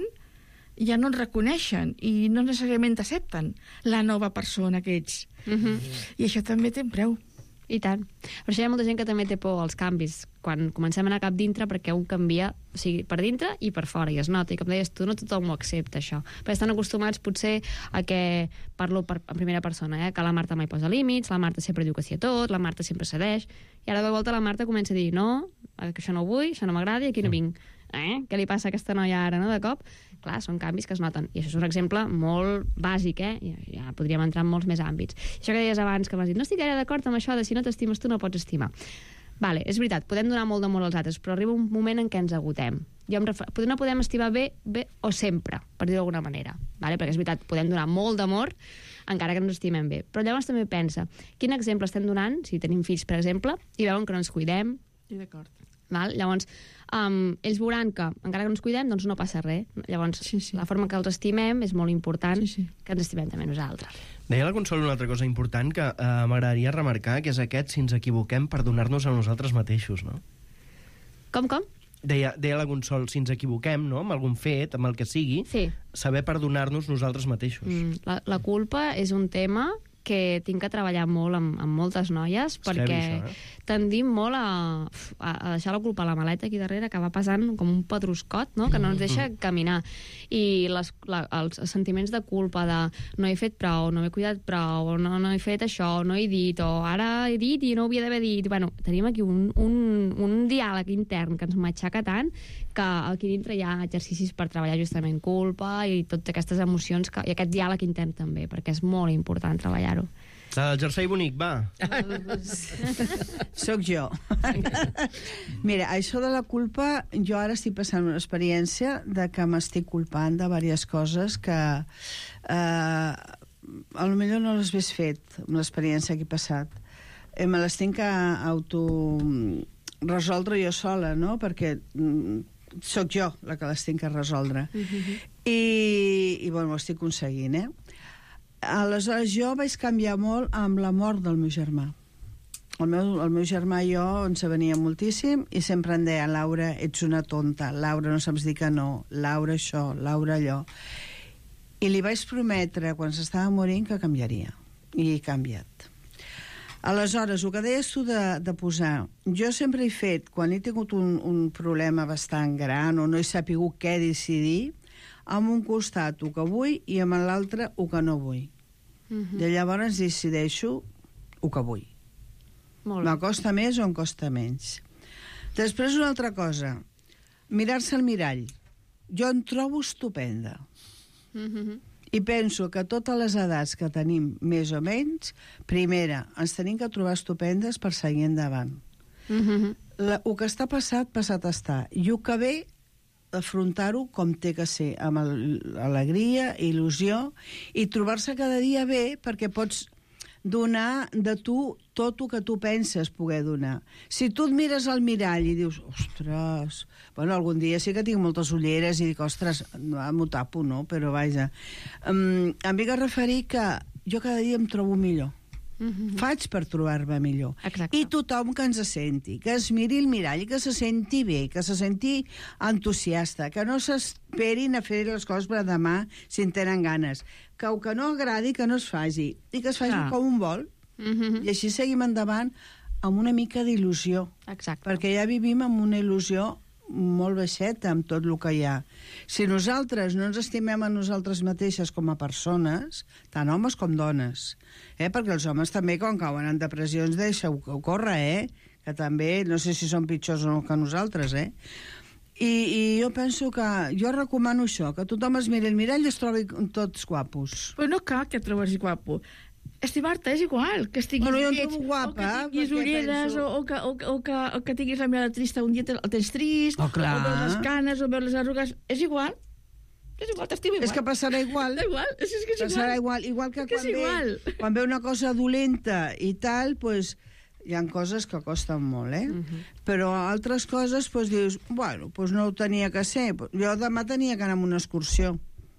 ja no et reconeixen i no necessàriament t'accepten la nova persona que ets.
Mm -hmm.
I això també té un preu.
I tant. Per això hi ha molta gent que també té por als canvis quan comencem a anar cap dintre, perquè un canvia, o sigui, per dintre i per fora, i es nota. I com deies tu, no tothom ho accepta, això. Perquè estan acostumats, potser, a que parlo per, en primera persona, eh? Que la Marta mai posa límits, la Marta sempre diu que sí a tot, la Marta sempre cedeix, i ara de volta la Marta comença a dir no, que això no ho vull, això no m'agrada i aquí no vinc. Eh? Què li passa a aquesta noia ara, no?, de cop? Clar, són canvis que es noten. I això és un exemple molt bàsic, eh? Ja, ja podríem entrar en molts més àmbits. Això que deies abans, que m'has dit, no estic gaire d'acord amb això de si no t'estimes tu no pots estimar. Vale, és veritat, podem donar molt d'amor als altres, però arriba un moment en què ens agotem. Jo em refer... No podem estimar bé, bé o sempre, per dir-ho d'alguna manera. Vale? Perquè és veritat, podem donar molt d'amor encara que no ens estimem bé. Però llavors també pensa, quin exemple estem donant, si tenim fills, per exemple, i veuen que no ens cuidem.
Sí, d'acord.
Val? Llavors, um, ells veuran que, encara que no ens cuidem, doncs no passa res. Llavors,
sí, sí.
La forma que els estimem és molt important,
sí, sí.
que ens estimem també nosaltres.
Deia la Consol una altra cosa important que eh, m'agradaria remarcar, que és aquest, si ens equivoquem, perdonar-nos a nosaltres mateixos, no?
Com, com?
Deia, deia la Consol, si ens equivoquem, no?, amb algun fet, amb el que sigui,
Sí.
saber perdonar-nos nosaltres mateixos.
Mm, la, la culpa és un tema que tinc que treballar molt amb, amb moltes noies, perquè
això, eh?
tendim molt a, a, a deixar la culpa a la maleta aquí darrere, que va passant com un pedruscot, no?, que no ens deixa caminar. I les, la, els sentiments de culpa de no he fet prou, no m'he cuidat prou, no, no he fet això, no he dit, o ara he dit i no ho havia d'haver dit. Bueno, tenim aquí un, un, un diàleg intern que ens matxaca tant que aquí dintre hi ha exercicis per treballar justament culpa i totes aquestes emocions que, i aquest diàleg intern també, perquè és molt important treballar-ho.
La del jersei bonic, va.
Soc jo. Mira, això de la culpa, jo ara estic passant una experiència de que m'estic culpant de diverses coses que eh, a lo millor no les hagués fet amb l'experiència que he passat. Eh, me les tinc que auto resoldre jo sola, no?, perquè mm, sóc jo la que les tinc que resoldre. Uh-huh. I, i bueno, ho estic aconseguint, eh? Aleshores, jo vaig canviar molt amb la mort del meu germà. El meu, el meu germà i jo ens aveníem moltíssim i sempre em deia, Laura, ets una tonta, Laura, no saps dir que no, Laura això, Laura allò. I li vaig prometre, quan s'estava morint, que canviaria. I he canviat. Aleshores, el que deies tu de, de posar... Jo sempre he fet, quan he tingut un, un problema bastant gran o no he sapigut què decidir, amb un costat el que vull i amb l'altre el que no vull. Uh-huh. I llavors decideixo el que vull.
Molt bé.
Me costa més o em costa menys. Després una altra cosa, mirar-se al mirall. Jo em trobo estupenda.
Mm-hmm.
I penso que totes les edats que tenim, més o menys, primera, ens tenim que trobar estupendes per seguir endavant.
Mm-hmm.
La, el que està passat, passat està. I el que ve, afrontar-ho com té que ser, amb el, alegria, il·lusió, i trobar-se cada dia bé perquè pots donar de tu tot el que tu penses poder donar. Si tu et mires al mirall i dius, ostres, bueno, algun dia sí que tinc moltes ulleres i dic, ostres, no, m'ho tapo, no? Però vaja, um, em vinc a referir que jo cada dia em trobo millor. Mm-hmm. Faig per trobar-me millor.
Exacte.
I tothom que ens senti, que es miri el mirall, que se senti bé, que se senti entusiasta, que no s'esperin a fer les coses per demà si en tenen ganes, que el que no agradi que no es faci, i que es faci
Ah.
com un vol,
Mm-hmm.
i així seguim endavant amb una mica d'il·lusió,
Exacte.
perquè ja vivim amb una il·lusió molt baixeta amb tot el que hi ha. Si nosaltres no ens estimem a nosaltres mateixes com a persones, tant homes com dones, eh? perquè els homes també, quan cauen en depressions, deixeu que ho corre, eh? que també, no sé si són pitjors o no que nosaltres, eh? I, i jo penso que, jo recomano això, que tothom es miri el mirall i es trobi tots guapos.
Però no cal que et trobes guapo. Estimar-te és igual, que estiguis
Bueno, jo em
lleig,
trobo guapa,
o que tinguis
perquè
ulleres,
penso-
o, o, que, o, o, que, o que tinguis la mirada trista, un dia te- el tens trist,
Oh, clar.
o veus les canes, o veus les arrugues, és igual. És igual, t'estimo igual.
És que passarà igual.
Da igual, és, és que és
Passarà
igual.
igual. Igual que,
Que és
quan,
igual.
ve, quan ve una cosa dolenta i tal, pues, hi ha coses que costen molt, eh?
Mm-hmm.
Però altres coses, pues, dius, bueno, pues no ho tenia que ser. Jo demà tenia que anar a una excursió,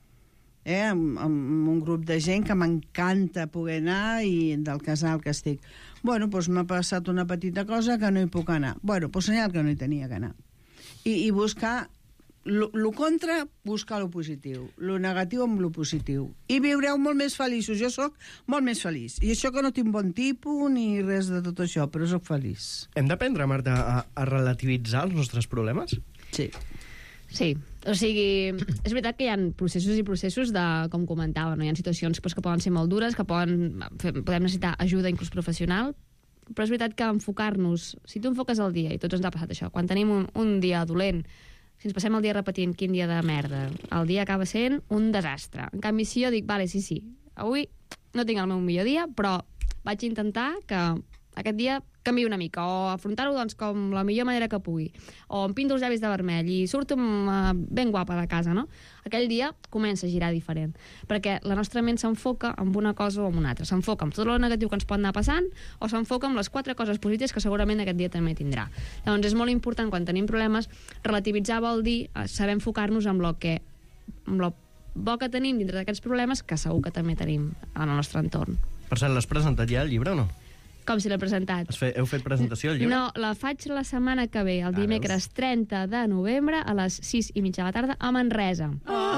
eh? amb, amb un grup de gent que m'encanta poder anar i del casal que estic. Bueno, pues m'ha passat una petita cosa que no hi puc anar. Bueno, pues senyal que no hi tenia que anar. I, i buscar lo, lo contra, buscar lo positiu, lo negatiu amb lo positiu, i viureu molt més feliços. Jo sóc molt més feliç, i això que no tinc bon tipus ni res de tot això, però sóc feliç.
Hem d'aprendre, Marta, a, a relativitzar els nostres problemes?
Sí.
Sí, o sigui, és veritat que hi ha processos i processos de, com comentava, no? Hi ha situacions pues, que poden ser molt dures, que poden, podem necessitar ajuda inclús professional, però és veritat que enfocar-nos, si tu enfoques el dia, i tots ens ha passat això, quan tenim un, un dia dolent, si ens passem el dia repetint quin dia de merda, el dia acaba sent un desastre. En canvi, si jo dic, vale, sí, sí, avui no tinc el meu millor dia, però vaig intentar que aquest dia canviï una mica, o afrontar-ho doncs, com la millor manera que pugui, o em pinto els llavis de vermell i surto uh, ben guapa de casa, no? Aquell dia comença a girar diferent, perquè la nostra ment s'enfoca amb una cosa o amb una altra, s'enfoca amb tot el negatiu que ens pot anar passant, o s'enfoca amb les quatre coses positives que segurament aquest dia també tindrà. Llavors és molt important, quan tenim problemes, relativitzar vol dir uh, saber enfocar-nos amb lo que amb lo bo que tenim dintre d'aquests problemes, que segur que també tenim en el nostre entorn.
Per cert, l'has presentat ja, el llibre, o no?
Com si l'he presentat?
Has fe, heu fet presentació al llibre?
No, la faig la setmana que ve, el
Ah,
dimecres trenta de novembre, a les sis i mitja de la tarda, a Manresa.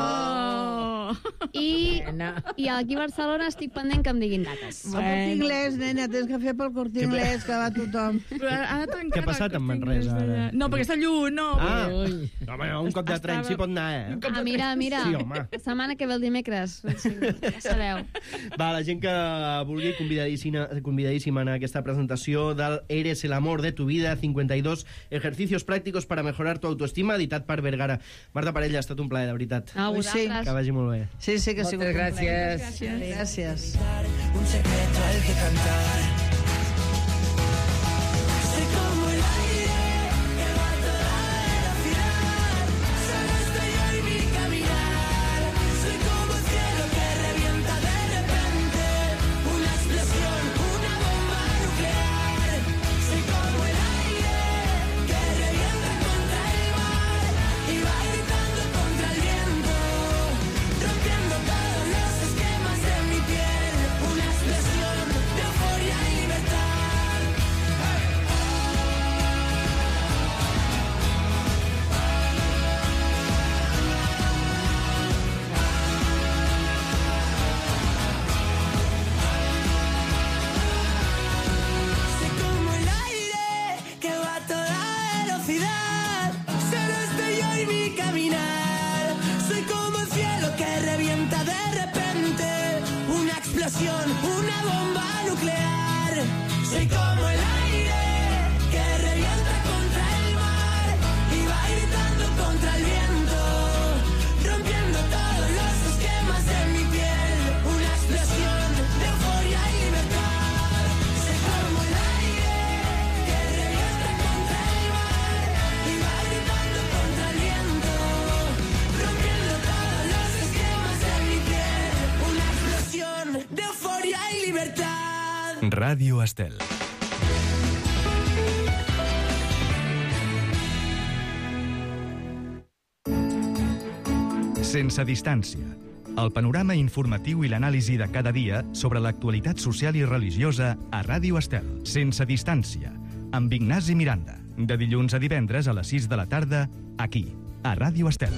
Oh!
I,
Nena.
i aquí a Barcelona estic pendent que em diguin dates.
El Corte Inglés, nena, tens que fer pel Corte Inglés, que va tothom.
Però ha, ha de tancar
Què ha passat
el
amb
Corte
Manresa,
Inglés d'allà.
ara?
No, perquè està lluny, no.
Ah,
Ui.
home, un cop de tren s'hi pot anar, eh?
Ah, mira, mira,
Sí, home.
la setmana que ve el dimecres, sí, ja sabeu.
Va, la gent que vulgui, convidadíssima, convidadíssima en aquesta presentació del Eres el amor de tu vida, cincuenta y dos ejercicios prácticos para mejorar tu autoestima, editat per Vergara. Marta Parella, ha estat un plaer, de veritat.
A
Pues sí,
vosaltres.
Que vagi molt bé.
Sí, sí que ha sigut
Moltes
un plaer.
gràcies.
Gràcies.
un secreto al que cantar. Rompiendo todos los esquemas de mi piel, una explosión de euforia y
Ràdio Estel. Sense distància. El panorama informatiu i l'anàlisi de cada dia sobre l'actualitat social i religiosa a Ràdio Estel. Sense distància. Amb Ignasi Miranda. De dilluns a divendres a les sis de la tarda, aquí, a Ràdio Estel.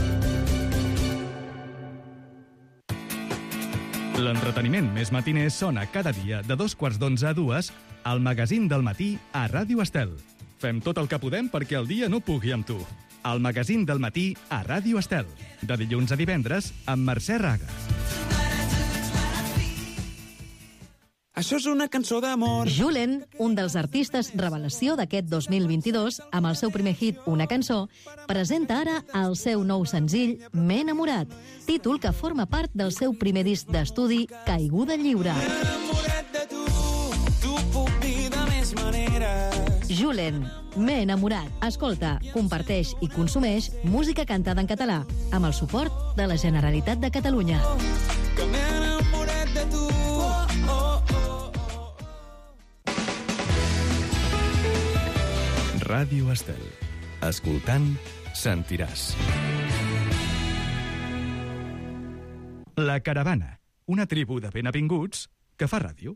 L'entreteniment més matiner sona cada dia de dos quarts d'onze a dues al magazín del matí a Ràdio Estel. Fem tot el que podem perquè el dia no pugui amb tu. El magazín del matí a Ràdio Estel. De dilluns a divendres amb Mercè Ragas.
Això és una cançó d'amor.
Julen, un dels artistes revelació d'aquest dos mil vint-i-dos, amb el seu primer hit, Una cançó, presenta ara el seu nou senzill, M'he enamorat, títol que forma part del seu primer disc d'estudi, Caiguda lliure.
M'he enamorat de tu, t'ho puc dir de més maneres.
Julen, M'he enamorat. Escolta, comparteix i consumeix música cantada en català, amb el suport de la Generalitat de Catalunya.
Que m'he enamorat de tu. Oh, oh, oh.
Ràdio Estel. Escoltant, sentiràs. La Caravana, una tribu de benvinguts que fa ràdio.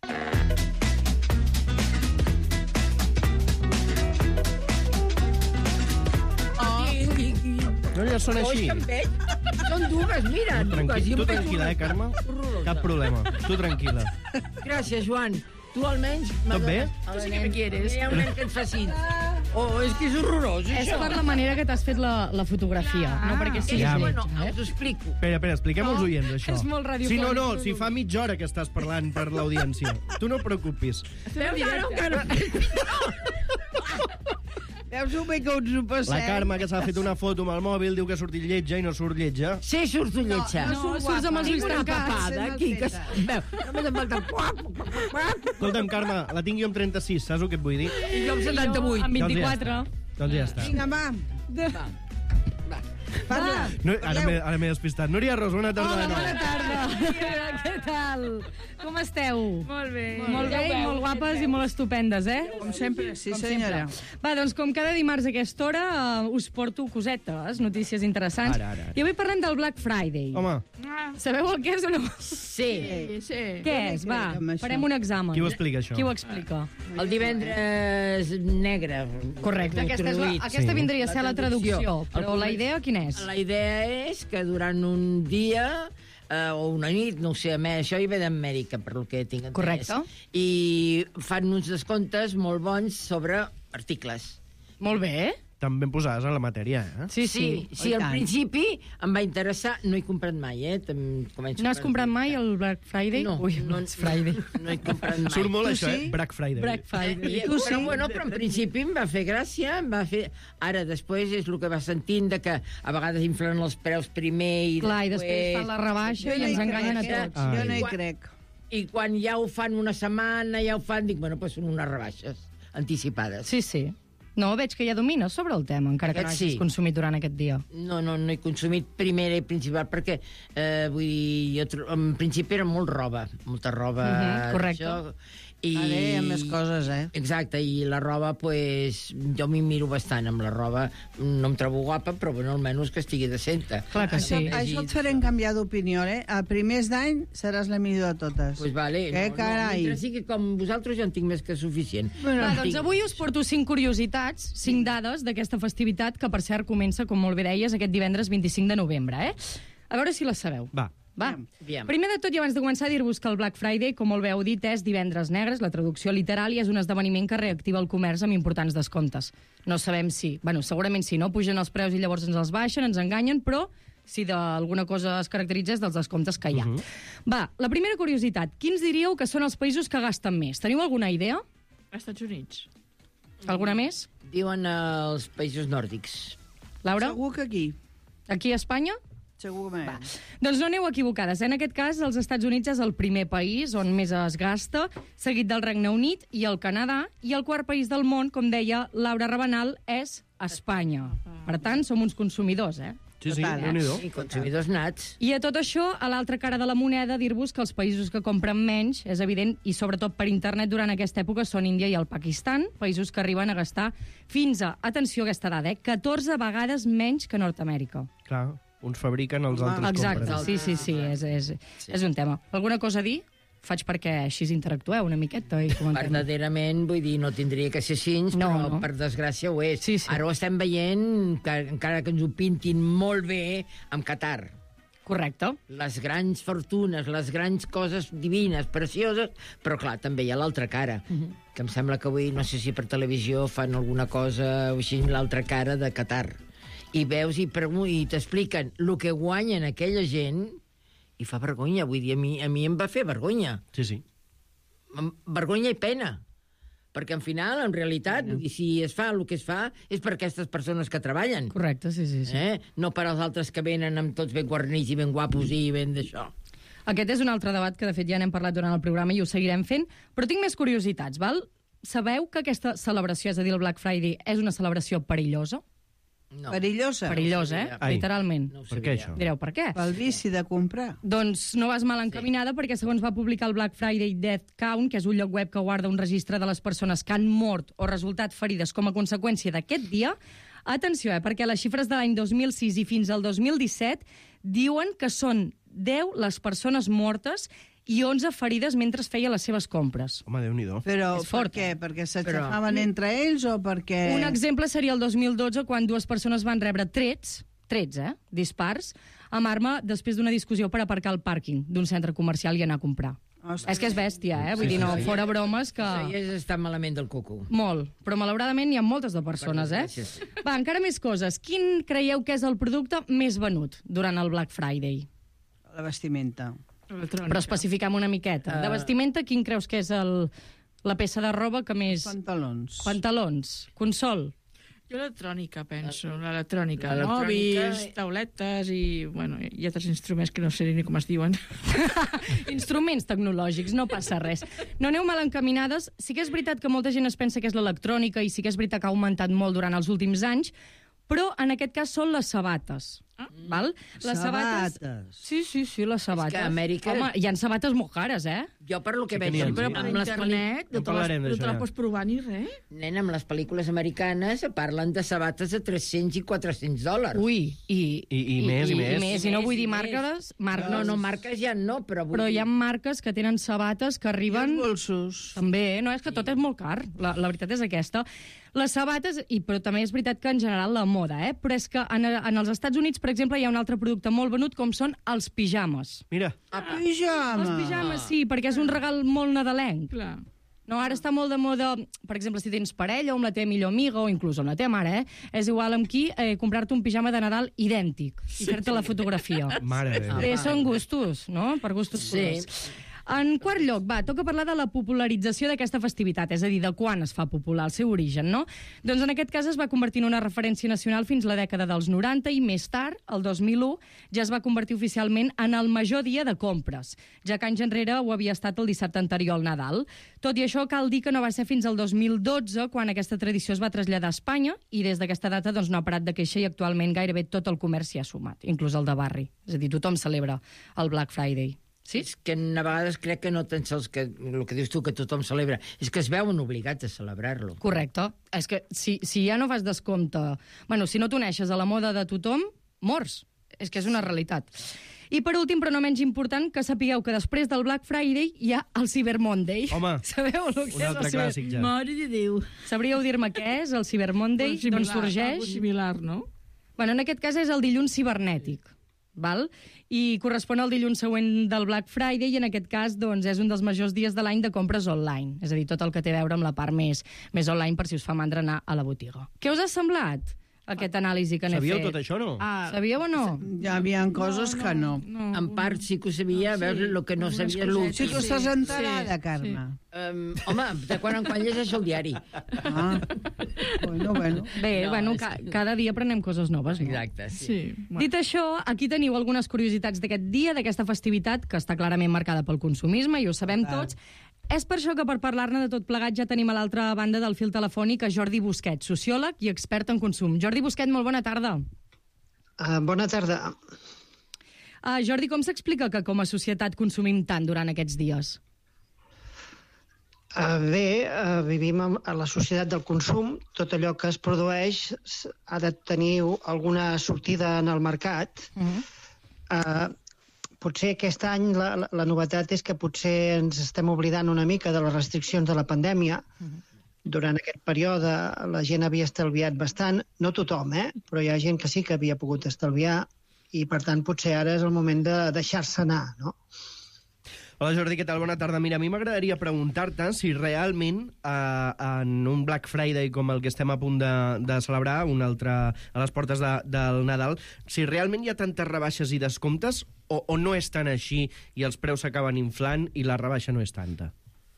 No, ja són així.
Són dues, mira.
Tranqui
dues.
tu tranquil·la, eh, Carme? Cap problema. Tu tranquil·la.
Gràcies, Joan. Tu almenys...
Tot bé?
Tu sí que me quieres. Hi ha un nen que et faci... Oh, és que és horrorós,
És
això.
per la manera que t'has fet la, la fotografia,
Ah,
no perquè siguis
ja.
lleig.
Bueno,
eh?
us ho explico.
Espera, espera, expliquem als
No,
oients, això.
és molt radiofònic.
Sí, no, no, si fa mitja hora que estàs parlant per l'audiència. Tu no et preocupis.
Veus ara encara...
Veus un bé que uns ho passem?
La Carme, que s'ha fet una foto amb el mòbil, diu que ha sortit lletja i no surt lletja.
Sí, surto lletja.
No, surts amb els ulls
una
tancats.
papada aquí, que... Veu, només em falta... Quac, quac, quac.
Escolta'm, Carme, la tinc jo amb trenta-sis, saps el que et vull dir?
I jo amb setanta-vuit.
Amb
Doncs ja
vint-i-quatre.
Doncs ja està.
Vinga, va.
Va.
Parla.
No, ara m'he ara m'he despistat. Núria Ros, bona tarda.
Hola,
de nou.
bona tarda. Què tal? Com esteu?
Molt bé.
Molt bé, i molt guapes i molt estupendes, eh?
Com sempre, sí,
Com
senyora.
sempre. Va, doncs com cada dimarts a aquesta hora uh, us porto cosetes, notícies interessants.
Ara, ara, ara.
I avui parlem del Black Friday.
Home,
Sabeu el que és o no?
Sí.
Sí, sí.
Què és? Va,
amb això.
farem un examen.
qui ho explica, això?
Qui ho explica?
El divendres negre.
Correcte, aquesta, és la,
introduït.
aquesta
Sí.
vindria a ser la
La traducció.
traducció, però
El
la
comer-
idea quina és?
La idea és que durant un dia eh, o una nit, no ho sé, a més, això hi ve d'Amèrica, per el que tinc entès.
Correcte.
I fan uns descomptes molt bons sobre articles.
Molt bé.
tan ben posades en la matèria, eh?
Sí,
Sí, sí, al principi em va interessar, no he comprat mai, eh? Tem- començo
No has
per-
comprat mai el Black Friday?
No,
Ui,
no,
és Friday.
no he comprat mai.
Surt molt
Tu
això,
sí?
eh? Black Friday.
Black Friday.
I, però, bueno, però en principi em va fer gràcia, em va fer... Ara, després és el que va sentint de que a vegades inflen els preus primer i
Clar, i
després...
després fan la rebaixa i ens enganyen a tots.
Ah.
Jo no hi
Quan-
crec.
I quan ja ho fan una setmana, ja ho fan, dic, bueno, doncs són unes rebaixes anticipades.
Sí, sí. No, veig que ja domines sobre el tema, encara que no
Aquest
hagis
sí.
consumit durant aquest dia.
No, no, no he consumit primera i principal perquè, eh, vull dir, jo, tro- en principi era molt roba, molta roba.
Mhm, correcte.
d'això, I...
Ara hi ha més coses, eh?
Exacte, i la roba, pues, jo m'hi miro bastant amb la roba. No em trobo guapa, però bueno, almenys que estigui decenta.
Clar que
Això,
sí.
això et farem canviar d'opinió, eh? A primers d'any seràs la millor de totes.
Pues vale,
Què
no,
carai?
No, mentre sigui com vosaltres ja en tinc més que suficient.
Va,
En
doncs
tinc-
avui us porto cinc curiositats, cinc dades d'aquesta festivitat que, per cert, comença, com molt bé deies, aquest divendres vint-i-cinc de novembre, eh? A veure si la sabeu.
Va.
Va.
Aviam.
Primer de tot, i abans de començar, dir-vos que el Black Friday, com molt bé heu dit, és divendres negres, la traducció literal, i és un esdeveniment que reactiva el comerç amb importants descomptes. No sabem si... Bueno, segurament sí, no? Pugen els preus i llavors ens els baixen, ens enganyen, però si d'alguna cosa es caracteritza és dels descomptes que hi ha. Uh -huh. Va, la primera curiositat. Quins diríeu que són els països que gasten més? Teniu alguna idea?
Estats Units.
Alguna més?
Diuen eh, els països nòrdics.
Laura?
Segur que aquí.
Aquí a Espanya?
Segurament.
Va. Doncs no aneu equivocades. En aquest cas, els Estats Units és el primer país on més es gasta, seguit del Regne Unit i el Canadà, i el quart país del món, com deia Laura Rabanal, és Espanya. Per tant, som uns consumidors, eh?
Sí, sí,
Total.
Déu-n'hi-do.
I consumidors nats.
I a tot això, a l'altra cara de la moneda, dir-vos que els països que compren menys, és evident, i sobretot per internet durant aquesta època, són Índia i el Pakistan, països que arriben a gastar fins a, atenció a aquesta dada, eh, catorze vegades menys que Nord-Amèrica.
Clar, uns fabriquen, els altres
Exacte,
compren.
sí, sí, sí, és, és, és un tema. Alguna cosa a dir? Faig perquè així interactueu una miqueta i comentem.
Verdaderament, vull dir, no tindria que ser així,
No,
però
no.
per desgràcia ho és.
Sí, sí.
Ara ho estem veient, que encara que ens ho pintin molt bé, amb Qatar.
Correcte.
Les grans fortunes, les grans coses divines, precioses, però clar, també hi ha l'altra cara, uh -huh. que em sembla que avui, no sé si per televisió fan alguna cosa o així, l'altra cara de Qatar. I veus i, i t'expliquen el que guanyen aquella gent i fa vergonya, vull dir, a mi, a mi em va fer vergonya.
Sí, sí.
Vergonya i pena. Perquè, al final, en realitat, vull dir, si es fa el que es fa, és per aquestes persones que treballen.
Correcte, sí, sí. sí.
Eh? No per als altres que venen amb tots ben guarnits i ben guapos i ben d'això.
Aquest és un altre debat que, de fet, ja n'hem parlat durant el programa i ho seguirem fent, però tinc més curiositats, val? Sabeu que aquesta celebració, és a dir, el Black Friday, és una celebració perillosa?
No.
Perillosa.
Perillosa, eh?
Ai.
Literalment.
No ho
Per què,
sabia.
això?
Direu, per què?
Pel vici de comprar.
Doncs no vas mal encaminada, sí. Perquè segons va publicar el Black Friday Death Count, que és un lloc web que guarda un registre de les persones que han mort o resultat ferides com a conseqüència d'aquest dia, atenció, eh, perquè les xifres de l'any dos mil sis i fins al dos mil disset diuen que són deu les persones mortes i onze ferides mentre feia les seves compres.
Home, Déu-n'hi-do.
Però
És fort,
per què?
eh?
Perquè s'aixafaven Però... entre ells o perquè...
Un exemple seria el dos mil dotze, quan dues persones van rebre trets, trets, eh? dispars, amb arma després d'una discussió per aparcar al pàrquing d'un centre comercial i anar a comprar.
Ostres.
És que és bèstia, eh? Vull dir, no, fora bromes que...
Això ja és estar malament del coco.
Molt, però malauradament hi ha moltes de persones, eh?
Gràcies.
Va, encara més coses. Quin creieu que és el producte més venut durant el Black Friday?
La vestimenta.
Però especificam una miqueta. De vestimenta, quin creus que és el, la peça de roba que més...
Pantalons.
Pantalons. Consol.
Jo l'electrònica, penso, l'electrònica.
L'electrònica-
Mòbils, tauletes i, bueno, i altres instruments que no sé ni com es diuen.
Instruments tecnològics, no passa res. No aneu mal encaminades. Sí que és veritat que molta gent es pensa que és l'electrònica i sí que és veritat que ha augmentat molt durant els últims anys, però en aquest cas són les sabates. Ah. Val? Les
Sabates.
Sí, sí, sí, les sabates.
que a Amèrica-
Home, hi ha sabates molt cares, eh?
Jo, per lo que
Sí que
veig,
n'hi ha,
amb,
sí.
Però per
amb les pel·lícules...
internet
En
no te,
parlarem
les, no
d'això,
te la
ja.
pots provar ni res.
Nen, amb les pel·lícules americanes parlen de sabates de tres-cents i quatre-cents dòlars.
Ui, i...
I- i més, i més.
I, més, i no vull dir
I més.
marques... marques
No, no, marques ja no, però vull
Però hi
dir...
ha marques que tenen sabates que
I
arriben...
els bolsos.
També, no és que tot és molt car, la, la veritat és aquesta. Les sabates, i, però també és veritat que en general la moda, eh? Però és que en, en els Estats Units, per exemple, hi ha un altre producte molt venut com són els pijames.
Mira,
Pijama.
Els pijames, sí, perquè és un regal molt nadalenc.
Clar.
No, ara està molt de moda, per exemple, si tens parella o amb la teva millor amiga o inclús amb la teva mare, eh? És igual amb qui eh, comprar-te un pijama de Nadal idèntic i fer-te la fotografia.
mare de Déu.
Eh, són gustos, no? Per gustos
Sí.
colors. En quart lloc, va, toca parlar de la popularització d'aquesta festivitat, és a dir, de quan es fa popular, el seu origen, no? Doncs en aquest cas es va convertir en una referència nacional fins la dècada dels noranta i més tard, el dos mil u, ja es va convertir oficialment en el major dia de compres, ja que anys enrere ho havia estat el dissabte anterior al Nadal. Tot i això, cal dir que no va ser fins al dos mil dotze quan aquesta tradició es va traslladar a Espanya i des d'aquesta data doncs, no ha parat de créixer i actualment gairebé tot el comerç s'hi ha sumat, inclús el de barri. És a dir, tothom celebra el Black Friday.
Sí? És que a vegades crec que no tan sols que el que dius tu que tothom celebra, és que es veuen obligats a celebrar-lo.
Correcte. És que si, si ja no fas descompte... Bueno, si no t'uneixes a la moda de tothom, mors. És que és una realitat. I per últim, però no menys important, que sapigueu que després del Black Friday hi ha el Cyber Monday.
Home,
Sabeu el que
un
és el
altre
Cyber...
clàssic ja.
Mare de Déu.
Sabríeu dir-me què és el Cyber Monday?
Similar,
D'on sorgeix?
algo similar, no?
Bueno, en aquest cas és el dilluns cibernètic, val? I correspon al dilluns següent del Black Friday i en aquest cas doncs, és un dels majors dies de l'any de compres online. És a dir, tot el que té a veure amb la part més, més online per si us fa mandra anar a la botiga. Què us ha semblat aquest anàlisi que n'he fet?
sabíeu tot això, no?
Ah,
Sabíeu o no?
Hi havia coses que no.
no.
En part sí que ho sabia, veus, el que no
algunes
sabia
cosetes.
Sí que
l'últim.
estàs enterada,
sí,
Carme.
Um, home, de quan en quan llegeixo el diari.
Ah, bueno, bueno.
Bé,
No,
bueno,
és
ca
que-
cada dia aprenem coses noves, no?
Exacte, sí.
Sí, bueno.
Dit això, aquí teniu algunes curiositats d'aquest dia, d'aquesta festivitat, que està clarament marcada pel consumisme, i ho sabem
Total.
tots. És per això que per parlar-ne de tot plegat ja tenim a l'altra banda del fil telefònic a Jordi Busquet, sociòleg i expert en consum. Jordi Busquet, molt bona tarda.
Uh, bona tarda.
Uh, Jordi, com s'explica que com a societat consumim tant durant aquests dies?
Uh, bé, uh, vivim a la societat del consum. Tot allò que es produeix ha de tenir alguna sortida en el mercat. Uh-huh. Uh, potser aquest any la, la, la novetat és que potser ens estem oblidant una mica de les restriccions de la pandèmia. Uh-huh. Durant aquest període la gent havia estalviat bastant. No tothom, eh? Però hi ha gent que sí que havia pogut estalviar i, per tant, potser ara és el moment de deixar-se anar, no?
Hola Jordi, què tal? Bona tarda. Mira, a mi m'agradaria preguntar-te si realment eh, en un Black Friday com el que estem a punt de, de celebrar, un altre a les portes de, del Nadal, si realment hi ha tantes rebaixes i descomptes o, o no és tan així i els preus s'acaben inflant i la rebaixa no és tanta?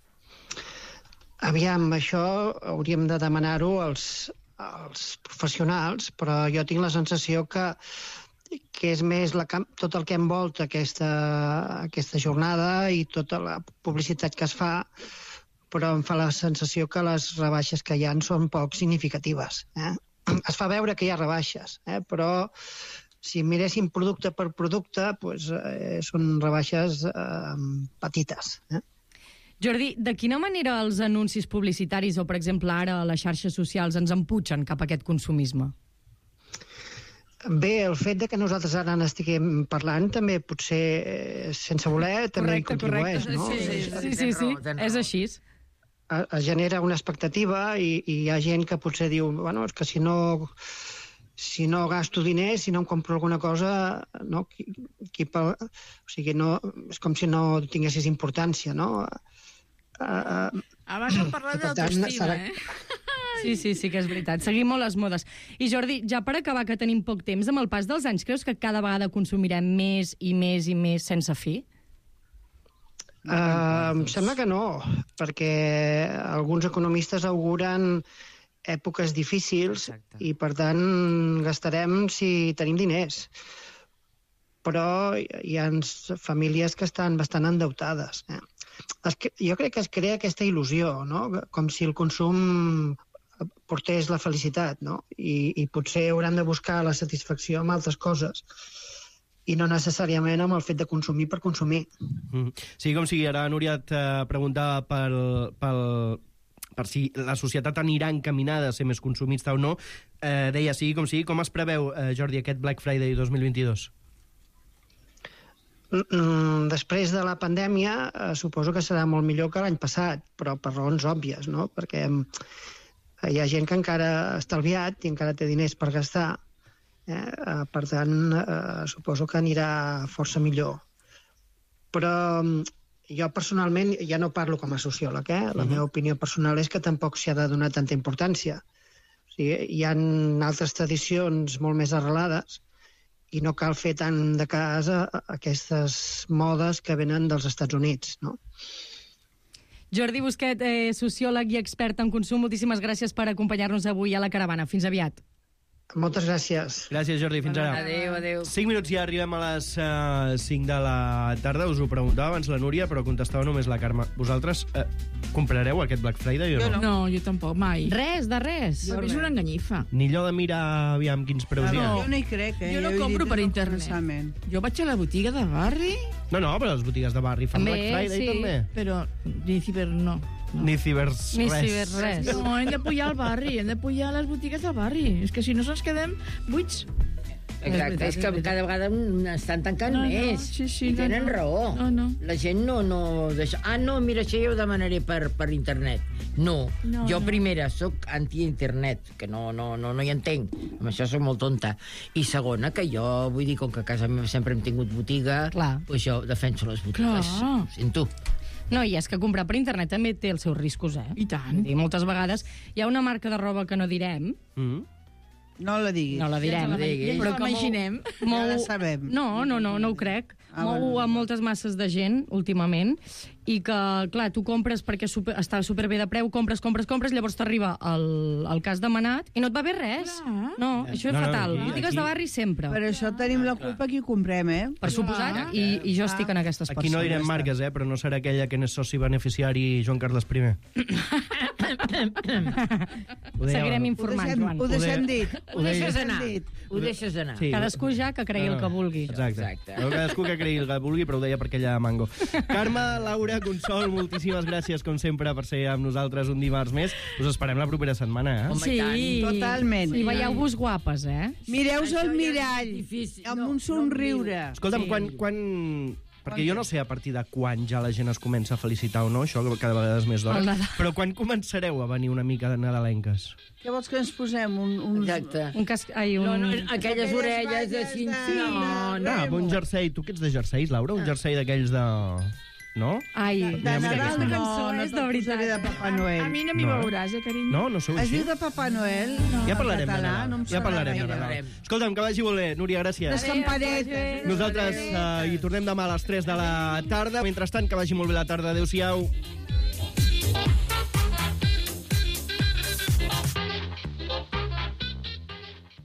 Aviam, això hauríem de demanar-ho als, als professionals, però jo tinc la sensació que que és més la, tot el que envolta aquesta, aquesta jornada i tota la publicitat que es fa, però em fa la sensació que les rebaixes que hi ha són poc significatives. Eh? Es fa veure que hi ha rebaixes, eh? Però si miréssim producte per producte, doncs, eh, són rebaixes eh, petites. Eh?
Jordi, de quina manera els anuncis publicitaris o, per exemple, ara a les xarxes socials ens emputxen cap a aquest consumisme?
Bé, el fet de que nosaltres ara n'estiguem parlant també potser, eh, sense voler, també
correcte,
contribueix,
correcte.
no?
Sí, sí, sí, sí, sí, sí. És així.
Es genera una expectativa i, i hi ha gent que potser diu, bueno, és que si no, si no gasto diners, si no em compro alguna cosa, no? Qui, qui pel, o sigui, no, és com si no tinguessis importància, no? Uh,
Abans hem parlat d'autoestima, serà... eh?
Sí, sí, sí que és veritat. Seguim molt les modes. I Jordi, ja per acabar, que tenim poc temps, amb el pas dels anys, creus que cada vegada consumirem més i més i més sense fi?
Uh, em sembla que no, perquè alguns economistes auguren èpoques difícils. Exacte. I, per tant, gastarem si tenim diners. Però hi ha famílies que estan bastant endeutades. Eh? Jo crec que es crea aquesta il·lusió, no? Com si el consum portés la felicitat, no? I, i potser hauran de buscar la satisfacció amb altres coses i no necessàriament amb el fet de consumir per consumir.
Mm. Sí, com sigui, ara Núria et preguntava pel, pel, per si la societat anirà encaminada a ser més consumista o no. Eh, deia, sí, com sigui, com es preveu, eh, Jordi, aquest Black Friday dos mil vint-i-dos?
Després de la pandèmia, eh, suposo que serà molt millor que l'any passat, però per raons òbvies, no? Perquè eh, hi ha gent que encara ha estalviat i encara té diners per gastar. Eh? Eh, per tant, eh, suposo que anirà força millor. Però jo personalment, ja no parlo com a sociòleg, eh? La uh-huh. meva opinió personal és que tampoc s'hi ha de donar tanta importància. O sigui, hi ha altres tradicions molt més arrelades i no cal fer tant de cas a aquestes modes que venen dels Estats Units, no?
Jordi Busquet, eh, sociòleg i expert en consum, moltíssimes gràcies per acompanyar-nos avui a la Caravana. Fins aviat.
Moltes gràcies.
Gràcies, Jordi. Fins ara.
Adéu, adéu.
Cinc minuts ja arribem a les uh, cinc de la tarda. Us ho preguntava abans la Núria, però contestava només la Carme. Vosaltres uh, comprareu aquest Black Friday o no?
Jo no. No, jo tampoc, mai.
Res, de res.
Jo és una enganyifa.
Ni allò de mirar aviam quins preus hi ha.
Jo no hi crec, eh?
Jo no compro per internet. Jo vaig a la botiga de barri...
No, no, però les botigues de barri fan
també,
Black Friday,
sí.
també.
Però ni ciber no. No.
Ni cibers
Ni
res.
cibers res.
No, hem de pujar al barri, hem de pujar a les botigues del barri. És que si no ens quedem buits.
Exacte, és, és que cada vegada estan tancant
no,
més.
No, sí, sí,
I tenen
no, no.
raó.
No, no.
La gent no... no deixa... Ah, no, mira, això ja ho demanaré per, per internet. No,
no
jo
no.
primera sóc anti-internet, que no, no, no, no hi entenc. Amb això sóc molt tonta. I segona, que jo, vull dir, com que a casa meva sempre hem tingut botiga, doncs jo defenso les botigues.
Clar.
Sento.
No, i és que comprar per internet també té els seus riscos, eh?
I tant.
I moltes vegades hi ha una marca de roba que no direm.
Mm.
No la diguis.
No la direm.
Ja la, ja la imaginem.
Mou...
Ja la sabem.
No, no, no, no ho crec.
Ah,
Mou
bueno.
amb moltes masses de gent, últimament, i que, clar, tu compres perquè super, està superbé de preu, compres, compres, compres, llavors t'arriba el, el que has demanat i no et va bé res.
Clar.
No, això és
No, no,
fatal.
aquí-
Botigues
aquí-
de barri sempre.
Per això tenim la culpa qui comprem, eh?
Per suposat, i, i jo estic en aquestes persones.
Aquí no direm marques, eh, però no serà aquella que n'és soci beneficiari Joan Carles I.
Seguirem informant, Joan.
Ho deixem dit.
Ho deixes anar. Ho deixes anar.
Sí.
Cadascú ja que cregui el que vulgui.
Exacte.
Exacte.
Cadascú que cregui el que vulgui, però ho deia per aquella mango. Carme, Laura, Consol, moltíssimes gràcies, com sempre, per ser amb nosaltres un dimarts més. Us esperem la propera setmana, eh?
Home,
Sí,
i tant.
Totalment.
I veieu-vos guapes, eh?
Mireu-vos
Això
al
ja és
mirall,
difícil.
amb
No,
un
no
somriure.
Escolta'm,
Sí.
quan... quan... Perquè jo no sé a partir de quan ja la gent es comença a felicitar o no, això cada vegada és més d'hora.
El Nadal.
Però quan començareu a venir una mica de nadalenques?
Què vols que ens posem? Un, un...
Exacte.
Un cas... Ai, un...
No, no, aquelles
Aquelles
orelles
balles
així...
de-
No, no.
Ah, un jersei. Tu que ets de jerseis, Laura? Un jersei d'aquells de... No?
Ai,
De Nadal,
no,
cançó,
no és de
te'l
veritat.
posaré de Papa Noel.
A mi no m'hi
No.
veuràs, eh, carinyo?
No? No sou
Es
així?
diu de Papa Noel? No,
Ja
en
parlarem de
català,
Nadal.
no em
Ja
sona
parlarem de
gaire.
Nadal. Escolta'm, que vagi molt bé. Núria, gràcies.
Les campanetes.
Nosaltres eh, hi tornem demà a les tres de la tarda. Mentrestant, que vagi molt bé la tarda. Adéu-siau.